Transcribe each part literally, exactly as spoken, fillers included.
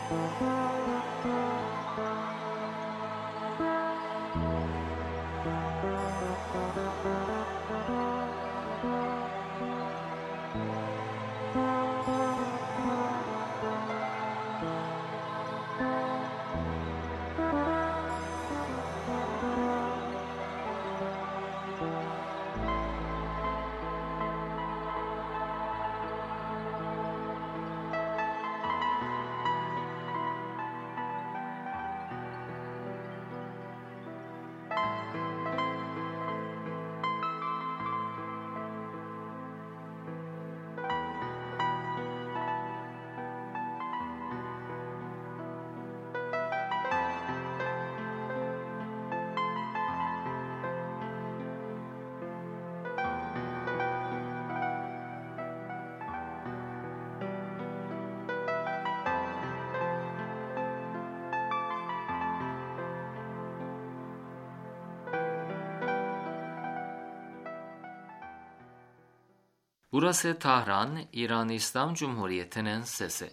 Burası Tahran, İran İslam Cumhuriyeti'nin sesi.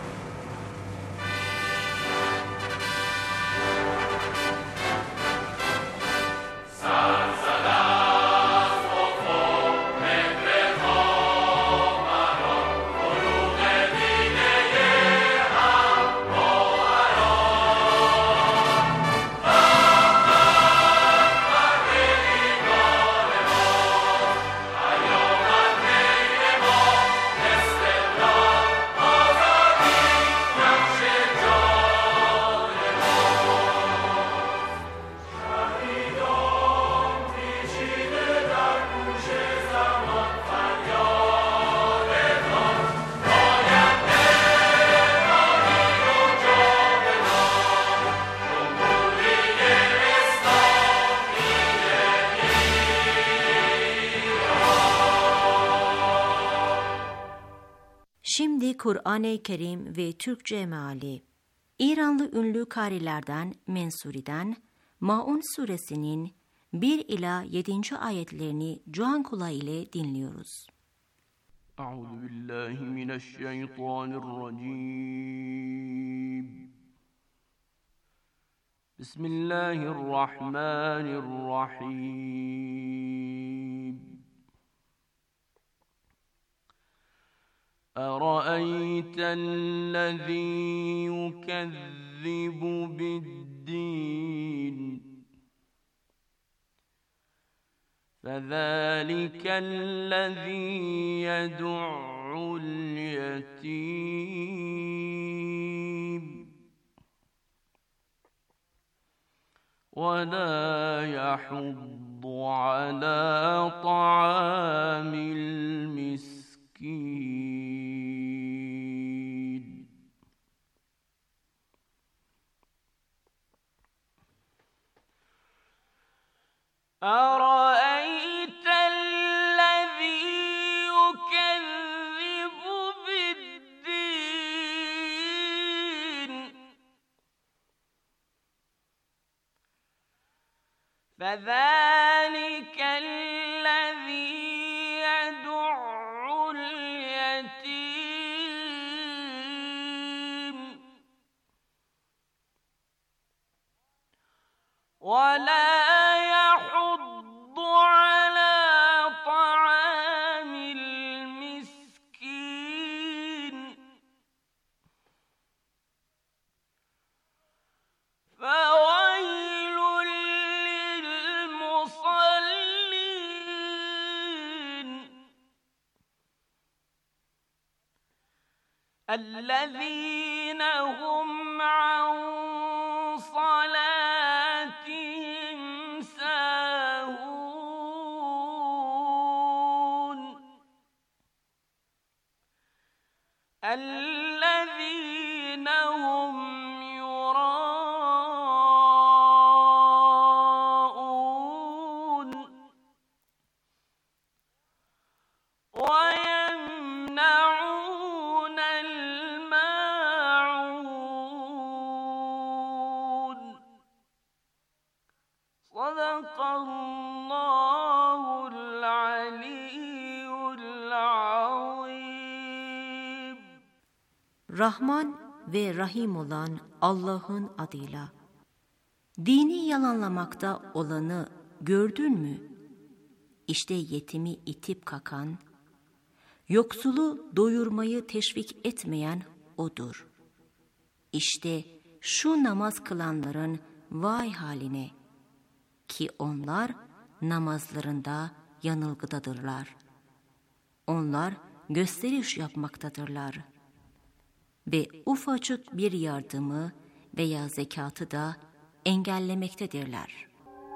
Şimdi Kur'an-ı Kerim ve Türkçe meali. İranlı ünlü karilerden Mensuri'den Maun suresinin bir ila yedinci ayetlerini Can Kula ile dinliyoruz. Euzubillahimineşşeytanirracim. Bismillahirrahmanirrahim. أرأيت الذي يكذب بالدين فذلك الذي يدع اليتيم ولا يحض على طعام المسكين أرأيت الذي يكذب بالدين فذلك الذي يدع اليتيم ولا الذين هم عن صلاتهم ساهون الذين هم يراءون ويمنعون الماعون صدق الله العلي العظيم. Rahman ve Rahim olan Allah'ın adıyla. Dini yalanlamakta olanı gördün mü? İşte yetimi itip kakan, yoksulu doyurmayı teşvik etmeyen odur. İşte şu namaz kılanların vay haline, ki onlar namazlarında yanılgıdadırlar. Onlar gösteriş yapmaktadırlar ve ufacık bir yardımı veya zekatı da engellemektedirler.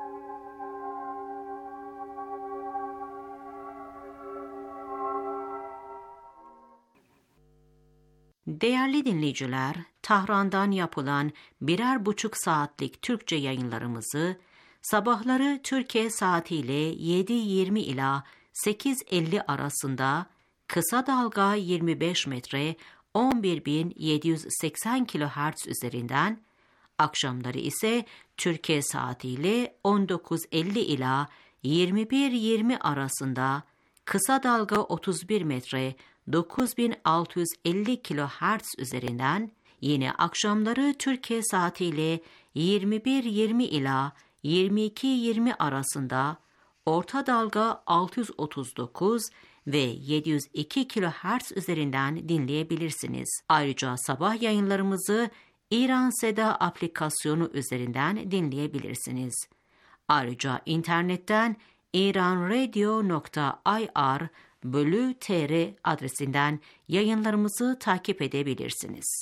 Değerli dinleyiciler, Tahran'dan yapılan birer buçuk saatlik Türkçe yayınlarımızı sabahları Türkiye saatiyle yedi yirmi ila sekiz elli arasında kısa dalga yirmi beş metre on bir bin yedi yüz seksen kilohertz üzerinden, akşamları ise Türkiye saatiyle on dokuz elli ila yirmi bir yirmi arasında kısa dalga otuz bir metre dokuz bin altı yüz elli kilohertz üzerinden, yine akşamları Türkiye saatiyle yirmi bir yirmi ila yirmi iki yirmi arasında orta dalga altı yüz otuz dokuz ve yedi yüz iki kilohertz üzerinden dinleyebilirsiniz. Ayrıca sabah yayınlarımızı İran Seda aplikasyonu üzerinden dinleyebilirsiniz. Ayrıca internetten iranradio nokta i r bölü tr adresinden yayınlarımızı takip edebilirsiniz.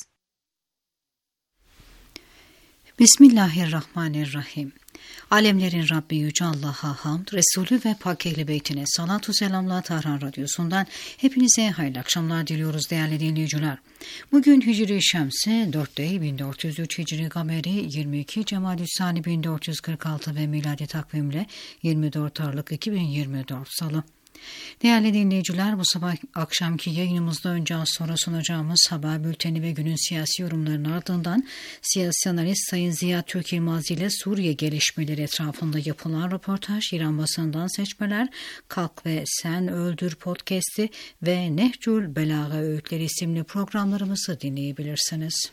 Bismillahirrahmanirrahim. Alemlerin Rabbi Yüce Allah'a hamd, Resulü ve Pak Ehl-i Beytine salatu selamla Tahran Radyosu'ndan hepinize hayırlı akşamlar diliyoruz değerli dinleyiciler. Bugün Hicri Şemsi dört Eylül bin dört yüz üç, Hicri Gameri yirmi iki Cemadüssani bin dört yüz kırk altı ve miladi takvimle yirmi dört Aralık iki bin yirmi dört Salı. Değerli dinleyiciler, bu sabah akşamki yayınımızda önce az sonra sunacağımız haber bülteni ve günün siyasi yorumlarının ardından siyasi analist Sayın Ziya Türk Yılmaz ile Suriye gelişmeleri etrafında yapılan röportaj, İran basından seçmeler, Kalk ve Sen Öldür podcast'i ve Nehcül Belaga Öğütleri isimli programlarımızı dinleyebilirsiniz.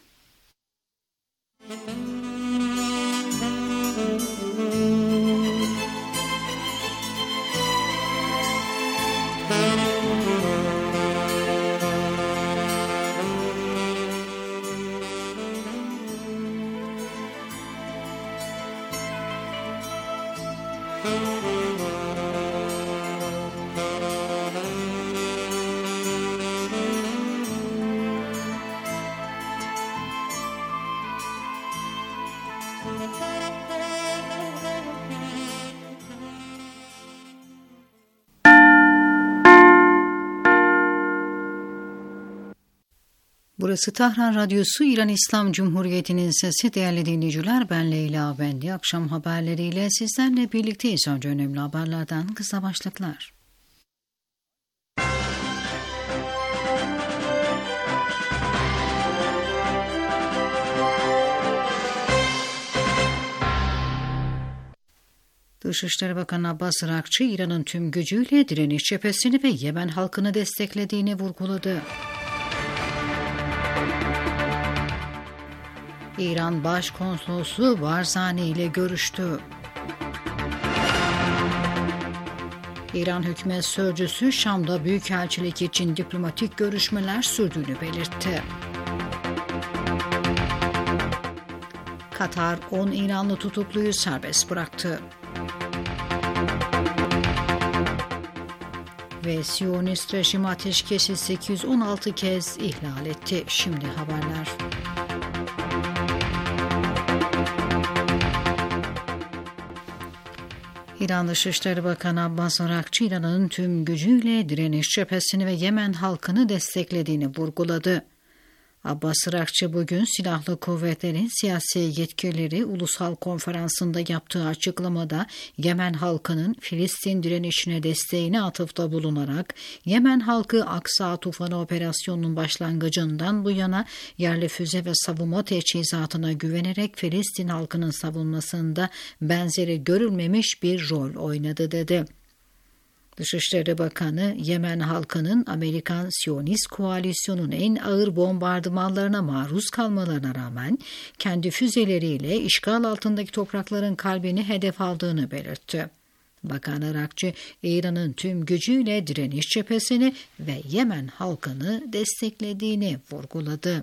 Burası Tahran Radyosu, İran İslam Cumhuriyeti'nin sesi. Değerli dinleyiciler, ben Leyla Bendi. Akşam haberleriyle sizlerle birlikteyiz. Önce önemli haberlerden kısa başlıklar. Dışişleri Bakanı Abbas Araghçı, İran'ın tüm gücüyle direniş cephesini ve Yemen halkını desteklediğini vurguladı. İran Başkonsolosu Barzani ile görüştü. İran hükümet sözcüsü Şam'da büyükelçilik için diplomatik görüşmeler sürdüğünü belirtti. Katar on İranlı tutukluyu serbest bıraktı. Ve Siyonist rejim ateşkesi sekiz yüz on altı kez ihlal etti. Şimdi haberler. İran Dışişleri Bakanı Abbas Araghçı, İran'ın tüm gücüyle direniş cephesini ve Yemen halkını desteklediğini vurguladı. Abbas Araghçı bugün silahlı kuvvetlerin siyasi yetkilileri ulusal konferansında yaptığı açıklamada Yemen halkının Filistin direnişine desteğine atıfta bulunarak Yemen halkı Aksa Tufanı operasyonunun başlangıcından bu yana yerli füze ve savunma teçhizatına güvenerek Filistin halkının savunmasında benzeri görülmemiş bir rol oynadı dedi. Dışişleri Bakanı, Yemen halkının Amerikan Siyonist koalisyonun en ağır bombardımanlarına maruz kalmalarına rağmen kendi füzeleriyle işgal altındaki toprakların kalbini hedef aldığını belirtti. Bakan Arakçı, İran'ın tüm gücüyle direniş cephesini ve Yemen halkını desteklediğini vurguladı.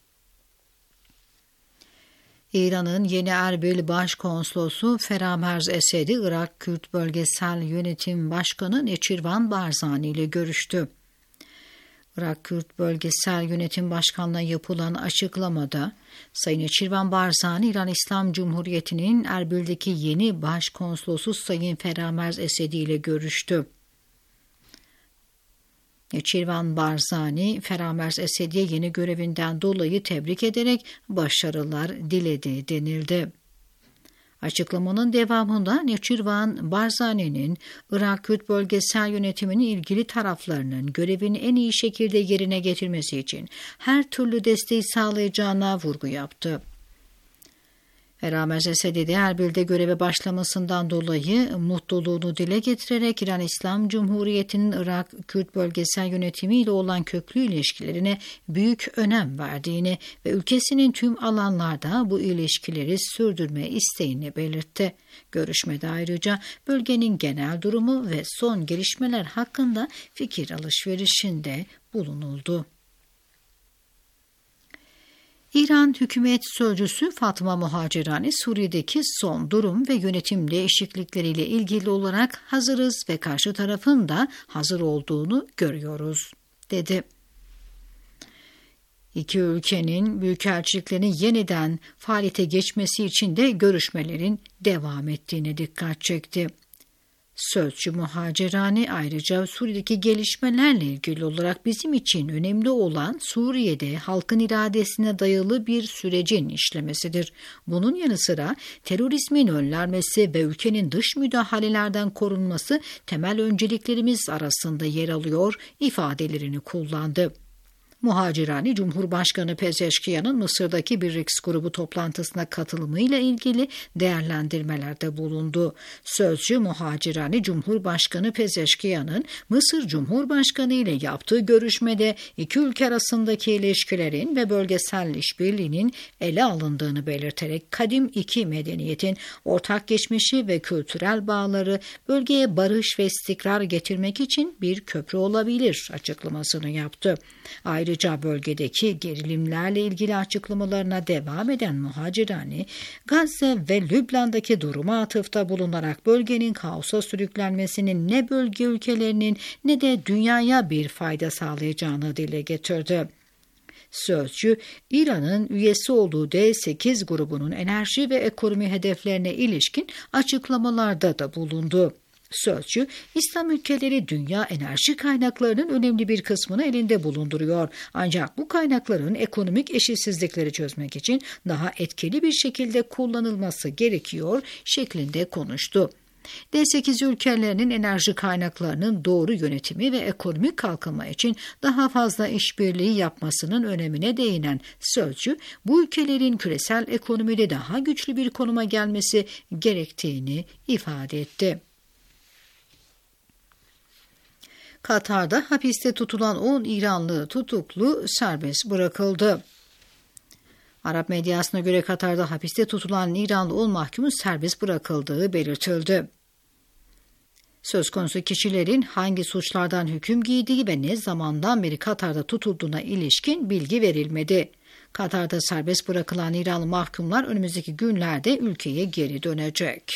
İran'ın yeni Erbil Başkonsolosu Feramerz Esedi, Irak Kürt Bölgesel Yönetim Başkanı Neçirvan Barzani ile görüştü. Irak Kürt Bölgesel Yönetim Başkanı'na yapılan açıklamada, Sayın Neçirvan Barzani, İran İslam Cumhuriyeti'nin Erbil'deki yeni Başkonsolosu Sayın Feramerz Esedi ile görüştü. Neçirvan Barzani, Feramerz Esedi'ye yeni görevinden dolayı tebrik ederek başarılar diledi denildi. Açıklamanın devamında Neçirvan Barzani'nin Irak Kürt Bölgesel Yönetiminin ilgili taraflarının görevini en iyi şekilde yerine getirmesi için her türlü desteği sağlayacağına vurgu yaptı. Feramerz Esedi de Erbil'de göreve başlamasından dolayı mutluluğunu dile getirerek İran İslam Cumhuriyeti'nin Irak Kürt Bölgesel Yönetimi ile olan köklü ilişkilerine büyük önem verdiğini ve ülkesinin tüm alanlarda bu ilişkileri sürdürme isteğini belirtti. Görüşmede ayrıca bölgenin genel durumu ve son gelişmeler hakkında fikir alışverişinde bulunuldu. İran Hükümet Sözcüsü Fatma Muhacirani, Suriye'deki son durum ve yönetim değişiklikleriyle ilgili olarak hazırız ve karşı tarafın da hazır olduğunu görüyoruz, dedi. İki ülkenin büyükelçiliklerinin yeniden faaliyete geçmesi için de görüşmelerin devam ettiğine dikkat çekti. Sözcü Muhacirani ayrıca Suriye'deki gelişmelerle ilgili olarak bizim için önemli olan Suriye'de halkın iradesine dayalı bir sürecin işlemesidir. Bunun yanı sıra terörizmin önlenmesi ve ülkenin dış müdahalelerden korunması temel önceliklerimiz arasında yer alıyor ifadelerini kullandı. Muhacirani, Cumhurbaşkanı Pezeşkiyan'ın Mısır'daki bir R I K S grubu toplantısına katılımıyla ilgili değerlendirmelerde bulundu. Sözcü Muhacirani, Cumhurbaşkanı Pezeşkiyan'ın Mısır Cumhurbaşkanı ile yaptığı görüşmede iki ülke arasındaki ilişkilerin ve bölgesel işbirliğinin ele alındığını belirterek kadim iki medeniyetin ortak geçmişi ve kültürel bağları bölgeye barış ve istikrar getirmek için bir köprü olabilir açıklamasını yaptı. Ayrıca Ayrıca bölgedeki gerilimlerle ilgili açıklamalarına devam eden Muhacirani, Gazze ve Lübnan'daki duruma atıfta bulunarak bölgenin kaosa sürüklenmesinin ne bölge ülkelerinin ne de dünyaya bir fayda sağlayacağını dile getirdi. Sözcü, İran'ın üyesi olduğu D sekiz grubunun enerji ve ekonomi hedeflerine ilişkin açıklamalarda da bulundu. Sözcü, İslam ülkeleri dünya enerji kaynaklarının önemli bir kısmını elinde bulunduruyor. Ancak bu kaynakların ekonomik eşitsizlikleri çözmek için daha etkili bir şekilde kullanılması gerekiyor şeklinde konuştu. D sekiz ülkelerinin enerji kaynaklarının doğru yönetimi ve ekonomik kalkınma için daha fazla işbirliği yapmasının önemine değinen Sözcü, bu ülkelerin küresel ekonomide daha güçlü bir konuma gelmesi gerektiğini ifade etti. Katar'da hapiste tutulan on İranlı tutuklu serbest bırakıldı. Arap medyasına göre Katar'da hapiste tutulan İranlı on mahkumun serbest bırakıldığı belirtildi. Söz konusu kişilerin hangi suçlardan hüküm giydiği ve ne zamandan beri Katar'da tutulduğuna ilişkin bilgi verilmedi. Katar'da serbest bırakılan İranlı mahkumlar önümüzdeki günlerde ülkeye geri dönecek.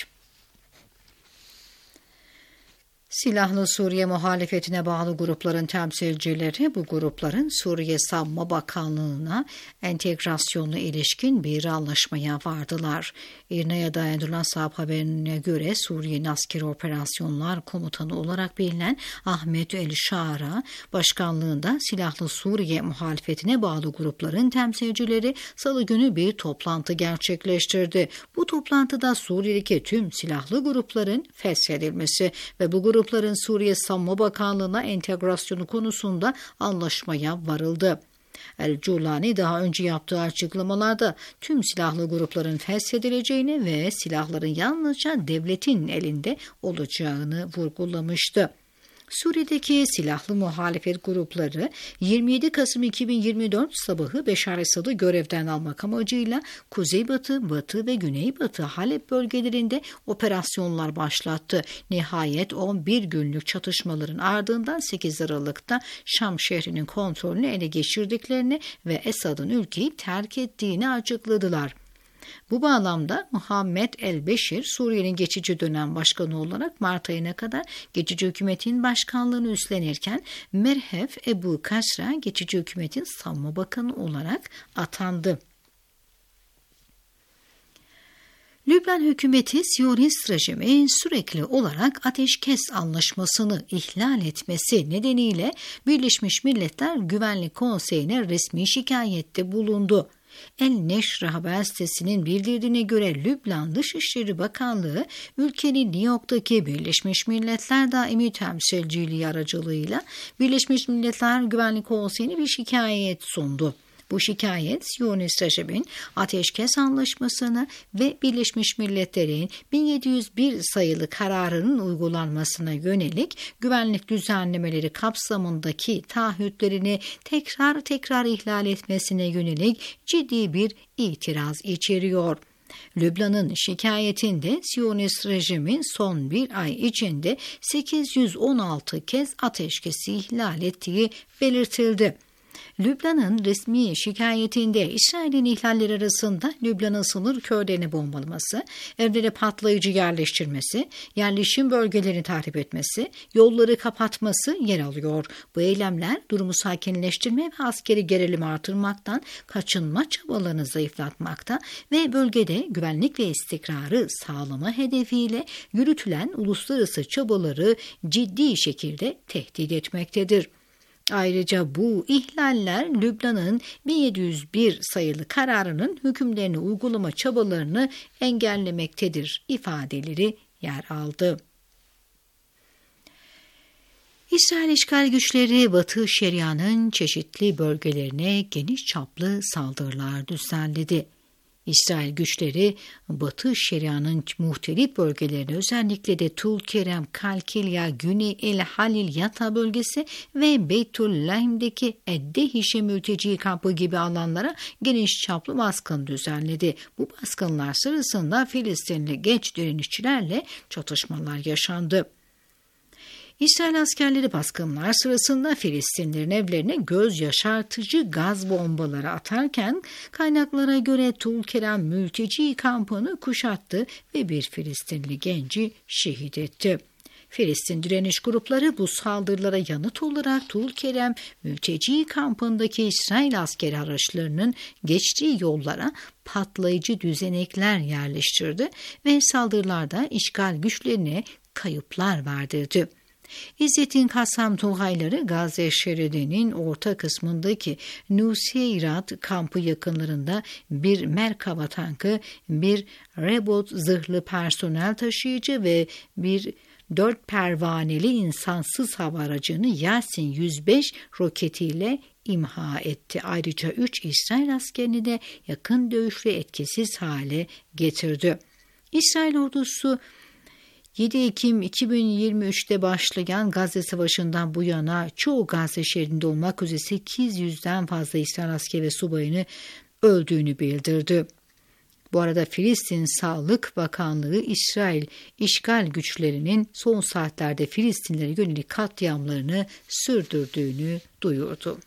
Silahlı Suriye muhalefetine bağlı grupların temsilcileri bu grupların Suriye Savunma Bakanlığı'na entegrasyonuna ilişkin bir anlaşmaya vardılar. İRNA'ya dayanılan Sahab haberine göre Suriye'nin askeri operasyonlar komutanı olarak bilinen Ahmet El-Şara başkanlığında Silahlı Suriye muhalefetine bağlı grupların temsilcileri Salı günü bir toplantı gerçekleştirdi. Bu toplantıda Suriye'deki tüm silahlı grupların feshedilmesi ve bu grupların Suriye Savunma Bakanlığı'na entegrasyonu konusunda anlaşmaya varıldı. El-Culani daha önce yaptığı açıklamalarda tüm silahlı grupların feshedileceğini ve silahların yalnızca devletin elinde olacağını vurgulamıştı. Suriye'deki silahlı muhalefet grupları yirmi yedi Kasım iki bin yirmi dört sabahı Beşar Esad'ı görevden almak amacıyla Kuzeybatı, Batı ve Güneybatı Halep bölgelerinde operasyonlar başlattı. Nihayet on bir günlük çatışmaların ardından sekiz Aralık'ta Şam şehrinin kontrolünü ele geçirdiklerini ve Esad'ın ülkeyi terk ettiğini açıkladılar. Bu bağlamda Muhammed el-Beşir, Suriye'nin geçici dönem başkanı olarak Mart ayına kadar geçici hükümetin başkanlığını üstlenirken Merhef Ebu Kasra geçici hükümetin savunma bakanı olarak atandı. Lübnan hükümeti Siyonist rejimi sürekli olarak ateşkes anlaşmasını ihlal etmesi nedeniyle Birleşmiş Milletler Güvenlik Konseyi'ne resmi şikayette bulundu. El-Neşr haber sitesinin bildirdiğine göre Lübnan Dışişleri Bakanlığı ülkenin New York'taki Birleşmiş Milletler Daimi Temsilciliği aracılığıyla Birleşmiş Milletler Güvenlik Konseyi'ne bir şikayet sundu. Bu şikayet Siyonist rejimin ateşkes anlaşmasını ve Birleşmiş Milletler'in bin yedi yüz bir sayılı kararının uygulanmasına yönelik güvenlik düzenlemeleri kapsamındaki taahhütlerini tekrar tekrar ihlal etmesine yönelik ciddi bir itiraz içeriyor. Lübnan'ın şikayetinde Siyonist rejimin son bir ay içinde sekiz yüz on altı kez ateşkesi ihlal ettiği belirtildi. Lübnan'ın resmi şikayetinde İsrail'in ihlalleri arasında Lübnan'ın sınır köylerini bombalaması, evlere patlayıcı yerleştirmesi, yerleşim bölgelerini tahrip etmesi, yolları kapatması yer alıyor. Bu eylemler durumu sakinleştirme ve askeri gerilimi artırmaktan, kaçınma çabalarını zayıflatmakta ve bölgede güvenlik ve istikrarı sağlama hedefiyle yürütülen uluslararası çabaları ciddi şekilde tehdit etmektedir. Ayrıca bu ihlaller Lübnan'ın bin yedi yüz bir sayılı kararının hükümlerini uygulama çabalarını engellemektedir ifadeleri yer aldı. İsrail işgal güçleri Batı Şeria'nın çeşitli bölgelerine geniş çaplı saldırılar düzenledi. İsrail güçleri Batı Şeria'nın muhtelif bölgelerine, özellikle de Tulkerem, Kalkilya, Güney El Halil Yata bölgesi ve Beytüllahim'deki Eddehişe mülteci kampı gibi alanlara geniş çaplı baskın düzenledi. Bu baskınlar sırasında Filistinli genç direnişçilerle çatışmalar yaşandı. İsrail askerleri baskınlar sırasında Filistinlilerin evlerine göz yaşartıcı gaz bombaları atarken kaynaklara göre Tulkerem mülteci kampını kuşattı ve bir Filistinli genci şehit etti. Filistin direniş grupları bu saldırılara yanıt olarak Tulkerem mülteci kampındaki İsrail askeri araçlarının geçtiği yollara patlayıcı düzenekler yerleştirdi ve saldırılarda işgal güçlerine kayıplar verdirdi. İzzettin Kassam Tugayları Gazze şeridinin orta kısmındaki Nuseyrat kampı yakınlarında bir Merkava tankı, bir Rebot zırhlı personel taşıyıcı ve bir dört pervaneli insansız hava aracını Yasin yüz beş roketiyle imha etti. Ayrıca üç İsrail askerini de yakın dövüşle etkisiz hale getirdi. İsrail ordusu yedi Ekim iki bin yirmi üç'te başlayan Gazze Savaşı'ndan bu yana çoğu Gazze şehrinde olmak üzere sekiz yüzden fazla İsrail askeri ve subayını öldüğünü bildirdi. Bu arada Filistin Sağlık Bakanlığı İsrail işgal güçlerinin son saatlerde Filistinlere yönelik katliamlarını sürdürdüğünü duyurdu.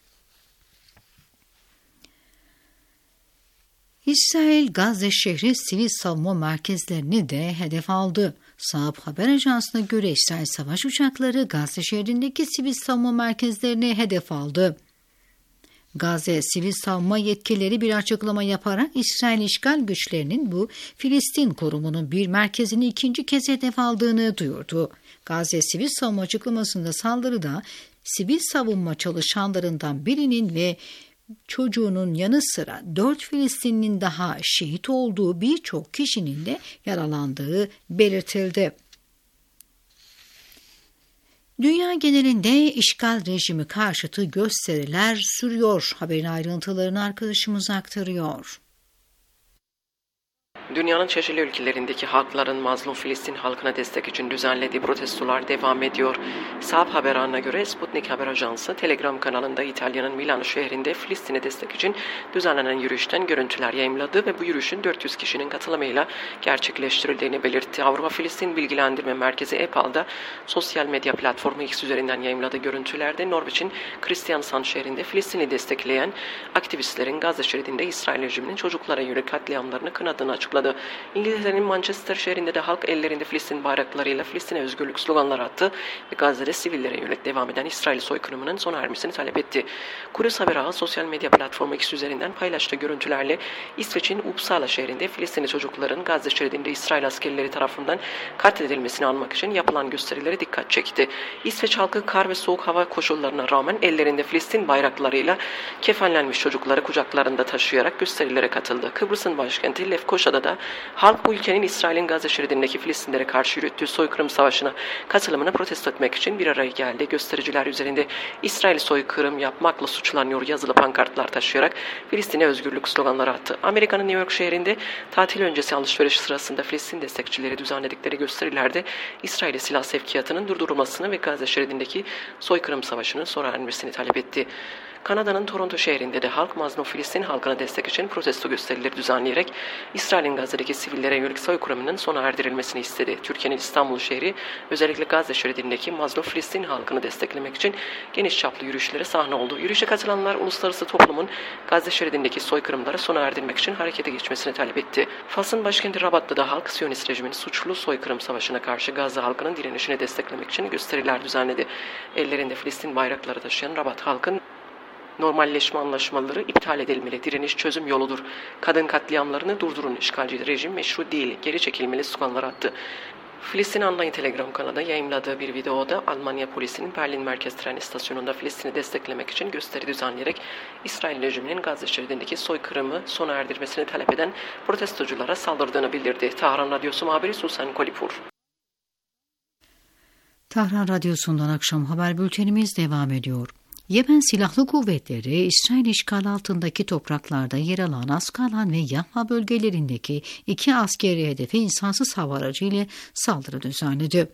İsrail Gazze şehri sivil savunma merkezlerini de hedef aldı. Sahap haber ajansına göre İsrail savaş uçakları Gazze şehrindeki sivil savunma merkezlerini hedef aldı. Gazze sivil savunma yetkilileri bir açıklama yaparak İsrail işgal güçlerinin bu Filistin korumunun bir merkezini ikinci kez hedef aldığını duyurdu. Gazze sivil savunma açıklamasında saldırıda sivil savunma çalışanlarından birinin ve çocuğunun yanı sıra dört Filistinlinin daha şehit olduğu, birçok kişinin de yaralandığı belirtildi. Dünya genelinde işgal rejimi karşıtı gösteriler sürüyor. Haberin ayrıntılarını arkadaşımız aktarıyor. Dünyanın çeşitli ülkelerindeki halkların mazlum Filistin halkına destek için düzenlediği protestolar devam ediyor. Sahab haber ağına göre Sputnik Haber Ajansı Telegram kanalında İtalya'nın Milano şehrinde Filistin'e destek için düzenlenen yürüyüşten görüntüler yayımladı ve bu yürüyüşün dört yüz kişinin katılımıyla gerçekleştirildiğini belirtti. Avrupa Filistin Bilgilendirme Merkezi E P A L'da sosyal medya platformu X üzerinden yayımladığı görüntülerde Norveç'in Kristiansand şehrinde Filistin'i destekleyen aktivistlerin Gazze şeridinde İsrail rejiminin çocuklara yönelik katliamlarını kınadığını açıkladı. İngiltere'nin Manchester şehrinde de halk ellerinde Filistin bayraklarıyla Filistin'e özgürlük sloganları attı ve Gazze'de sivillere yönelik devam eden İsrail soykırımının sona ermesini talep etti. Kudüs Haber Ağı sosyal medya platformu X üzerinden paylaştığı görüntülerle İsveç'in Uppsala şehrinde Filistinli çocukların Gazze şeridinde İsrail askerleri tarafından katledilmesini anmak için yapılan gösterilere dikkat çekti. İsveç halkı kar ve soğuk hava koşullarına rağmen ellerinde Filistin bayraklarıyla kefenlenmiş çocukları kucaklarında taşıyarak gösterilere katıldı. Kıbrıs'ın başkenti Lefkoşa'da da halk bu ülkenin İsrail'in Gazze şeridindeki Filistinlere karşı yürüttüğü soykırım savaşına katılımını protesto etmek için bir araya geldi. Göstericiler üzerinde İsrail soykırım yapmakla suçlanıyor yazılı pankartlar taşıyarak Filistin'e özgürlük sloganları attı. Amerika'nın New York şehrinde tatil öncesi alışveriş sırasında Filistin destekçileri düzenledikleri gösterilerde İsrail'e silah sevkiyatının durdurulmasını ve Gazze şeridindeki soykırım savaşının sona ermesini talep etti. Kanada'nın Toronto şehrinde de halk mazlum Filistin halkına destek için protesto gösterileri düzenleyerek İsrail'in Gazze'deki sivillere yönelik soykırımının sona erdirilmesini istedi. Türkiye'nin İstanbul şehri özellikle Gazze şeridindeki mazlum Filistin halkını desteklemek için geniş çaplı yürüyüşlere sahne oldu. Yürüyüşe katılanlar uluslararası toplumun Gazze şeridindeki soykırımları sona erdirmek için harekete geçmesini talep etti. Fas'ın başkenti Rabat'ta da halk Siyonist rejimin suçlu soykırım savaşına karşı Gazze halkının direnişini desteklemek için gösteriler düzenledi. Ellerinde Filistin bayrakları taşıyan Rabat halkın normalleşme anlaşmaları iptal edilmeli. Direniş çözüm yoludur. Kadın katliamlarını durdurun. İşgalci rejim meşru değil. Geri çekilmeli sloganlar attı. Filistin Online Telegram kanalında yayımladığı bir videoda Almanya polisinin Berlin Merkez Tren İstasyonu'nda Filistin'i desteklemek için gösteri düzenleyerek İsrail rejiminin Gazze şeridindeki soykırımı sona erdirmesini talep eden protestoculara saldırdığını bildirdi. Tahran Radyosu muhabiri Susan Kolipur. Tahran Radyosu'ndan akşam haber bültenimiz devam ediyor. Yemen Silahlı Kuvvetleri, İsrail işgal altındaki topraklarda yer alan Askalan ve Yaffa bölgelerindeki iki askeri hedefe insansız hava aracı ile saldırı düzenledi.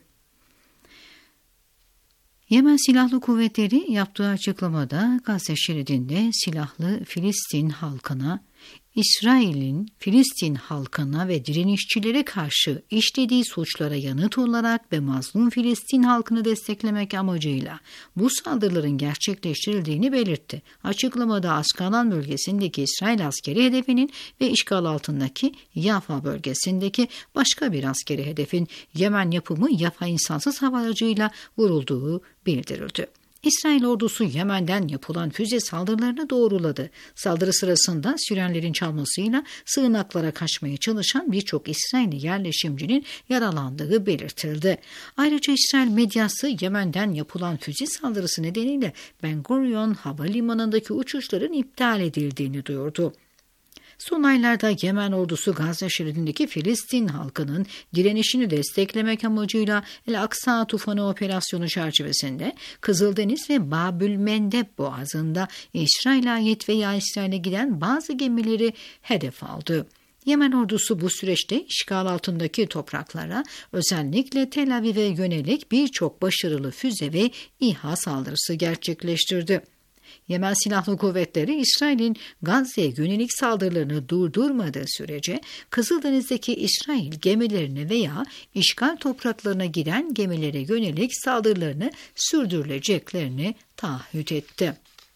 Yemen Silahlı Kuvvetleri yaptığı açıklamada Gazze şeridinde silahlı Filistin halkına, İsrail'in Filistin halkına ve direnişçilere karşı işlediği suçlara yanıt olarak ve mazlum Filistin halkını desteklemek amacıyla bu saldırıların gerçekleştirildiğini belirtti. Açıklamada Askalan bölgesindeki İsrail askeri hedefinin ve işgal altındaki Yaffa bölgesindeki başka bir askeri hedefin Yemen yapımı Yaffa insansız hava aracıyla vurulduğu bildirildi. İsrail ordusu Yemen'den yapılan füze saldırılarını doğruladı. Saldırı sırasında sirenlerin çalmasıyla sığınaklara kaçmaya çalışan birçok İsrailli yerleşimcinin yaralandığı belirtildi. Ayrıca İsrail medyası Yemen'den yapılan füze saldırısı nedeniyle Ben Gurion Havalimanı'ndaki uçuşların iptal edildiğini duyurdu. Son aylarda Yemen ordusu Gazze şeridindeki Filistin halkının direnişini desteklemek amacıyla El-Aksa Tufanı operasyonu çerçevesinde Kızıldeniz ve Babülmendeb boğazında İsrail'e ait veya İsrail'e giden bazı gemileri hedef aldı. Yemen ordusu bu süreçte işgal altındaki topraklara özellikle Tel Aviv'e yönelik birçok başarılı füze ve İHA saldırısı gerçekleştirdi. Yemen Silahlı Kuvvetleri, İsrail'in Gazze'ye yönelik saldırılarını durdurmadığı sürece Kızıldeniz'deki İsrail gemilerine veya işgal topraklarına giden gemilere yönelik saldırılarını sürdürüleceklerini taahhüt etti.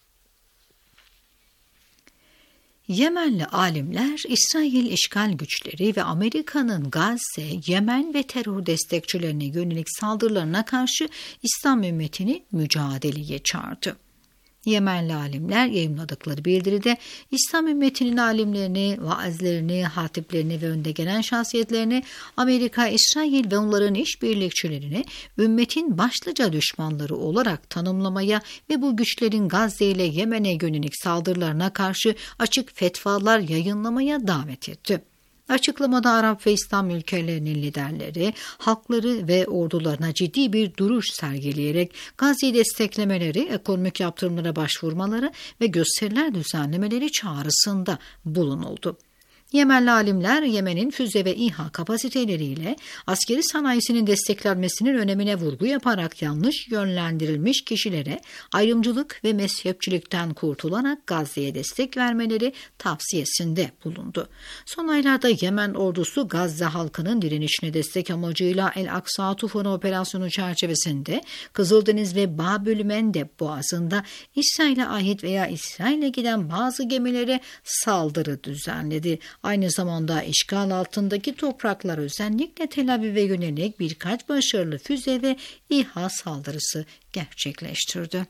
Yemenli alimler, İsrail işgal güçleri ve Amerika'nın Gazze, Yemen ve terör destekçilerine yönelik saldırılarına karşı İslam ümmetini mücadeleye çağırdı. Yemenli alimler yayımladıkları bildiride İslam ümmetinin alimlerini, vaazlerini, hatiplerini ve önde gelen şahsiyetlerini Amerika, İsrail ve onların işbirlikçilerini ümmetin başlıca düşmanları olarak tanımlamaya ve bu güçlerin Gazze ile Yemen'e yönelik saldırılarına karşı açık fetvalar yayınlamaya davet etti. Açıklamada Arap ve İslam ülkelerinin liderleri, halkları ve ordularına ciddi bir duruş sergileyerek Gazze'yi desteklemeleri, ekonomik yaptırımlara başvurmaları ve gösteriler düzenlemeleri çağrısında bulunuldu. Yemenli alimler Yemen'in füze ve İHA kapasiteleriyle askeri sanayisinin desteklenmesinin önemine vurgu yaparak yanlış yönlendirilmiş kişilere ayrımcılık ve mezhepçilikten kurtularak Gazze'ye destek vermeleri tavsiyesinde bulundu. Son aylarda Yemen ordusu Gazze halkının direnişine destek amacıyla El Aksa Tufanı operasyonu çerçevesinde Kızıldeniz ve Bab-ül Mendeb Boğazı'nda İsrail'e ait veya İsrail'e giden bazı gemilere saldırı düzenledi. Aynı zamanda işgal altındaki topraklar özellikle Tel Aviv'e yönelik birkaç başarılı füze ve İHA saldırısı gerçekleştirdi.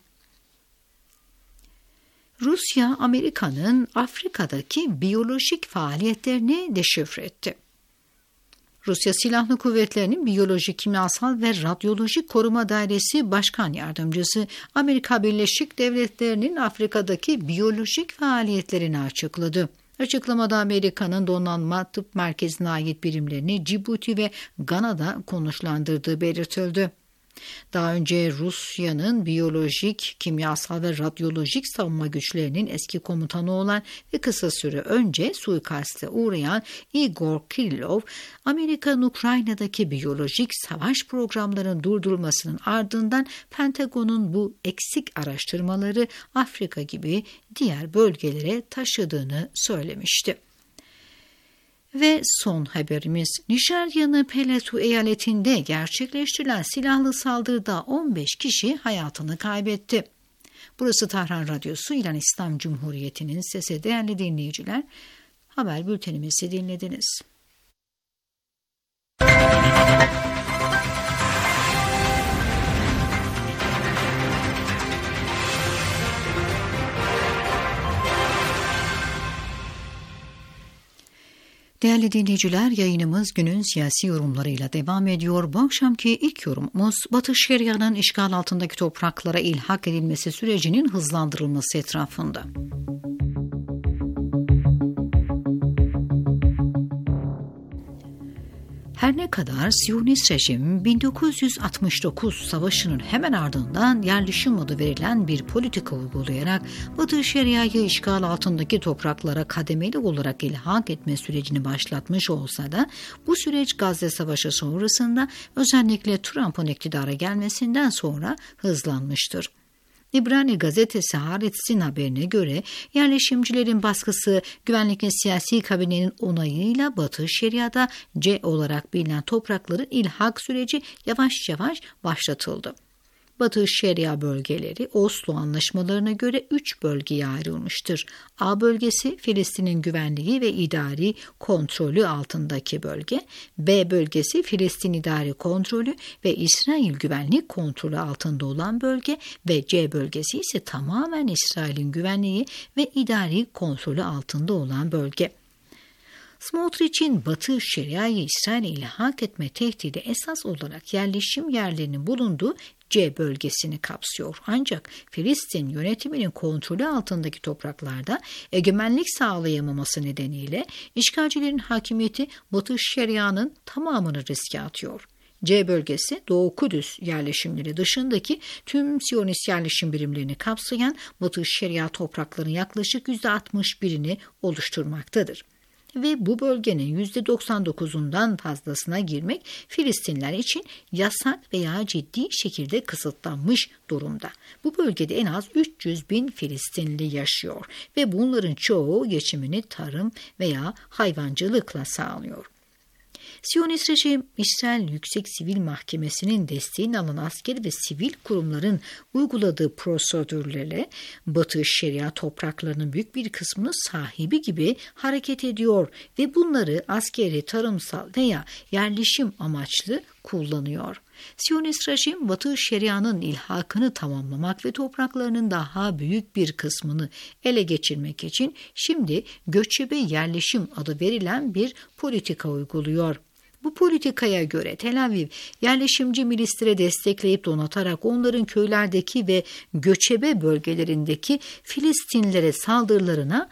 Rusya, Amerika'nın Afrika'daki biyolojik faaliyetlerini deşifre etti. Rusya Silahlı Kuvvetleri'nin Biyolojik, Kimyasal ve Radyolojik Koruma Dairesi Başkan Yardımcısı Amerika Birleşik Devletleri'nin Afrika'daki biyolojik faaliyetlerini açıkladı. Açıklamada Amerika'nın donanma tıp merkezine ait birimlerini Cibuti ve Gana'da konuşlandırdığı belirtildi. Daha önce Rusya'nın biyolojik, kimyasal ve radyolojik savunma güçlerinin eski komutanı olan ve kısa süre önce suikaste uğrayan Igor Kirillov, Amerika'nın Ukrayna'daki biyolojik savaş programlarının durdurulmasının ardından Pentagon'un bu eksik araştırmaları Afrika gibi diğer bölgelere taşıdığını söylemişti. Ve son haberimiz, Nijerya'nın Plateau eyaletinde gerçekleştirilen silahlı saldırıda on beş kişi hayatını kaybetti. Burası Tahran Radyosu, İran İslam Cumhuriyeti'nin sesi. Değerli dinleyiciler, haber bültenimizi dinlediniz. Değerli dinleyiciler, yayınımız günün siyasi yorumlarıyla devam ediyor. Bu akşamki ilk yorumumuz Batı Şeria'nın işgal altındaki topraklara ilhak edilmesi sürecinin hızlandırılması etrafında. Her ne kadar Siyonist rejim bin dokuz yüz altmış dokuz savaşının hemen ardından yerleşim adı verilen bir politika uygulayarak Batı Şeria'yı işgal altındaki topraklara kademeli olarak ilhak etme sürecini başlatmış olsa da bu süreç Gazze Savaşı sonrasında özellikle Trump'ın iktidara gelmesinden sonra hızlanmıştır. İbrani gazetesi Haaretz'in haberine göre yerleşimcilerin baskısı güvenlik ve siyasi kabinenin onayıyla Batı Şeria'da C olarak bilinen toprakların ilhak süreci yavaş yavaş başlatıldı. Batı Şeria bölgeleri Oslo anlaşmalarına göre üç bölgeye ayrılmıştır. A bölgesi Filistin'in güvenliği ve idari kontrolü altındaki bölge, B bölgesi Filistin idari kontrolü ve İsrail güvenlik kontrolü altında olan bölge ve C bölgesi ise tamamen İsrail'in güvenliği ve idari kontrolü altında olan bölge. Smotrich'in Batı Şeria'yı İsrail'e ilhak etme tehdidi esas olarak yerleşim yerlerinin bulunduğu C bölgesini kapsıyor. Ancak Filistin yönetiminin kontrolü altındaki topraklarda egemenlik sağlayamaması nedeniyle işgalcilerin hakimiyeti Batı Şeria'nın tamamını riske atıyor. C bölgesi Doğu Kudüs yerleşimleri dışındaki tüm Siyonist yerleşim birimlerini kapsayan Batı Şeria topraklarının yaklaşık yüzde altmış birini oluşturmaktadır. Ve bu bölgenin yüzde doksan dokuzundan fazlasına girmek Filistinliler için yasak veya ciddi şekilde kısıtlanmış durumda. Bu bölgede en az üç yüz bin Filistinli yaşıyor ve bunların çoğu geçimini tarım veya hayvancılıkla sağlıyor. Siyonist rejim, İsrail Yüksek Sivil Mahkemesi'nin desteğini alan askeri ve sivil kurumların uyguladığı prosedürlerle Batı Şeria topraklarının büyük bir kısmını sahibi gibi hareket ediyor ve bunları askeri, tarımsal veya yerleşim amaçlı kullanıyor. Siyonist rejim, Batı Şeria'nın ilhakını tamamlamak ve topraklarının daha büyük bir kısmını ele geçirmek için şimdi göçebe yerleşim adı verilen bir politika uyguluyor. Bu politikaya göre Tel Aviv yerleşimci milisleri destekleyip donatarak onların köylerdeki ve göçebe bölgelerindeki Filistinlilere saldırılarına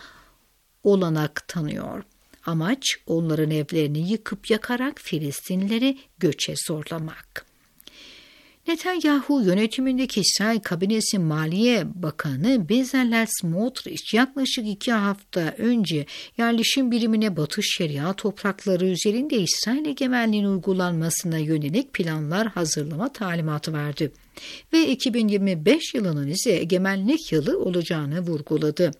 olanak tanıyor. Amaç onların evlerini yıkıp yakarak Filistinlileri göçe zorlamak. Netanyahu yönetimindeki İsrail Kabinesi Maliye Bakanı Bezalel Smotrich yaklaşık iki hafta önce yerleşim birimine Batı Şeria toprakları üzerinde İsrail egemenliğinin uygulanmasına yönelik planlar hazırlama talimatı verdi ve iki bin yirmi beş yılının ise egemenlik yılı olacağını vurguladı.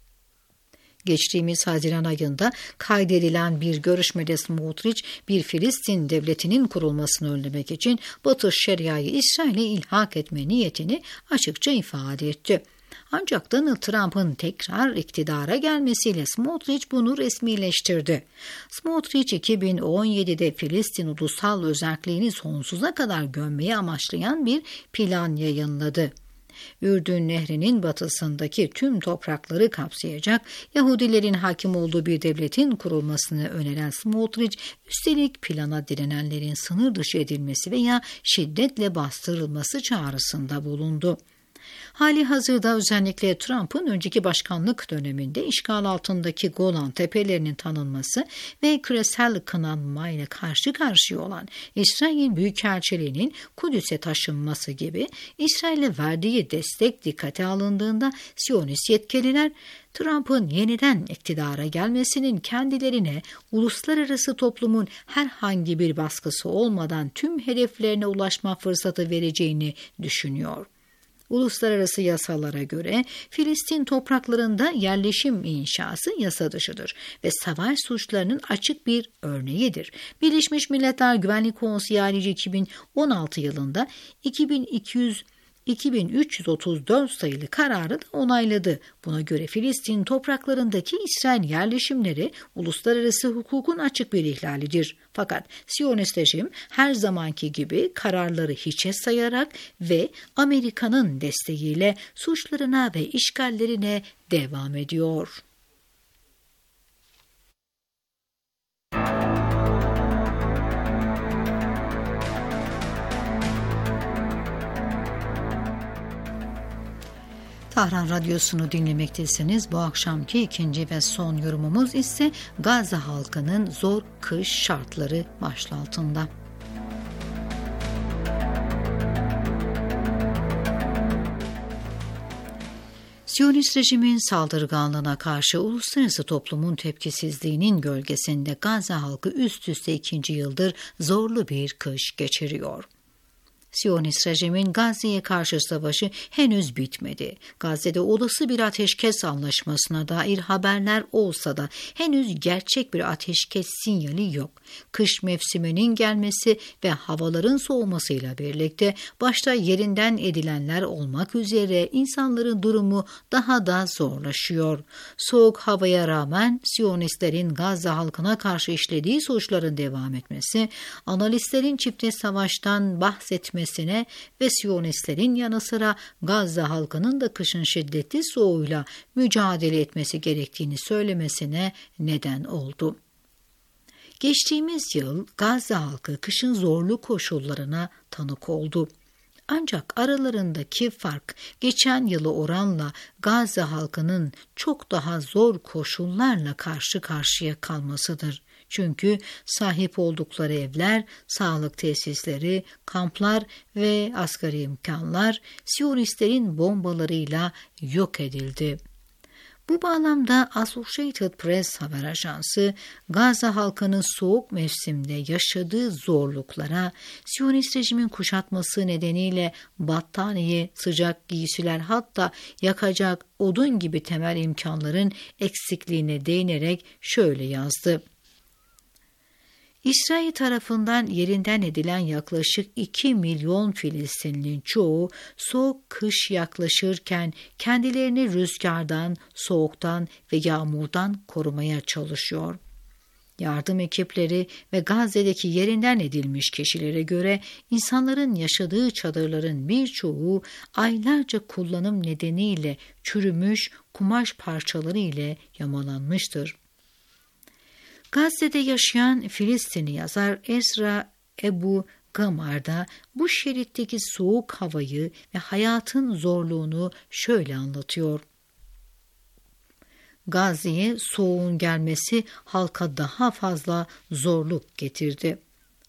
Geçtiğimiz Haziran ayında kaydedilen bir görüşmede Smotrich, bir Filistin devletinin kurulmasını önlemek için Batı Şeria'yı İsrail'e ilhak etme niyetini açıkça ifade etti. Ancak Donald Trump'ın tekrar iktidara gelmesiyle Smotrich bunu resmileştirdi. Smotrich iki bin on yedide Filistin ulusal özelliğini sonsuza kadar gömmeyi amaçlayan bir plan yayınladı. Ürdün Nehri'nin batısındaki tüm toprakları kapsayacak Yahudilerin hakim olduğu bir devletin kurulmasını öneren Smotrich, üstelik plana direnenlerin sınır dışı edilmesi veya şiddetle bastırılması çağrısında bulundu. Hali hazırda özellikle Trump'ın önceki başkanlık döneminde işgal altındaki Golan Tepelerinin tanınması ve küresel kınanmayla karşı karşıya olan İsrail Büyükelçiliği'nin Kudüs'e taşınması gibi İsrail'e verdiği destek dikkate alındığında Siyonist yetkililer Trump'ın yeniden iktidara gelmesinin kendilerine uluslararası toplumun herhangi bir baskısı olmadan tüm hedeflerine ulaşma fırsatı vereceğini düşünüyor. Uluslararası yasalara göre Filistin topraklarında yerleşim inşası yasa dışıdır ve savaş suçlarının açık bir örneğidir. Birleşmiş Milletler Güvenlik Konseyi ayrıca iki bin on altı yılında iki bin iki yüz iki bin üç yüz otuz dört sayılı kararı da onayladı. Buna göre Filistin topraklarındaki İsrail yerleşimleri uluslararası hukukun açık bir ihlalidir. Fakat Siyonist rejim her zamanki gibi kararları hiçe sayarak ve Amerika'nın desteğiyle suçlarına ve işgallerine devam ediyor. Tahran Radyosu'nu dinlemektesiniz. Bu akşamki ikinci ve son yorumumuz ise Gazze halkının zor kış şartları başlığı altında. Siyonist rejimin saldırganlığına karşı uluslararası toplumun tepkisizliğinin gölgesinde Gazze halkı üst üste ikinci yıldır zorlu bir kış geçiriyor. Siyonist rejimin Gazze'ye karşı savaşı henüz bitmedi. Gazze'de olası bir ateşkes anlaşmasına dair haberler olsa da henüz gerçek bir ateşkes sinyali yok. Kış mevsiminin gelmesi ve havaların soğumasıyla birlikte başta yerinden edilenler olmak üzere insanların durumu daha da zorlaşıyor. Soğuk havaya rağmen Siyonistlerin Gazze halkına karşı işlediği suçların devam etmesi, analistlerin çifte savaştan bahsetmesi ve Siyonistlerin yanı sıra Gazze halkının da kışın şiddetli soğuğuyla mücadele etmesi gerektiğini söylemesine neden oldu. Geçtiğimiz yıl Gazze halkı kışın zorlu koşullarına tanık oldu. Ancak aralarındaki fark geçen yılı oranla Gazze halkının çok daha zor koşullarla karşı karşıya kalmasıdır. Çünkü sahip oldukları evler, sağlık tesisleri, kamplar ve asgari imkanlar Siyonistlerin bombalarıyla yok edildi. Bu bağlamda Associated Press haber ajansı Gazze halkının soğuk mevsimde yaşadığı zorluklara, Siyonist rejimin kuşatması nedeniyle battaniye, sıcak giysiler hatta yakacak odun gibi temel imkanların eksikliğine değinerek şöyle yazdı. İsrail tarafından yerinden edilen yaklaşık iki milyon Filistinlinin çoğu soğuk kış yaklaşırken kendilerini rüzgardan, soğuktan ve yağmurdan korumaya çalışıyor. Yardım ekipleri ve Gazze'deki yerinden edilmiş kişilere göre insanların yaşadığı çadırların birçoğu aylarca kullanım nedeniyle çürümüş kumaş parçaları ile yamalanmıştır. Gazze'de yaşayan Filistinli yazar Ezra Ebu Gamar da bu şeritteki soğuk havayı ve hayatın zorluğunu şöyle anlatıyor. Gazze'ye soğuğun gelmesi halka daha fazla zorluk getirdi.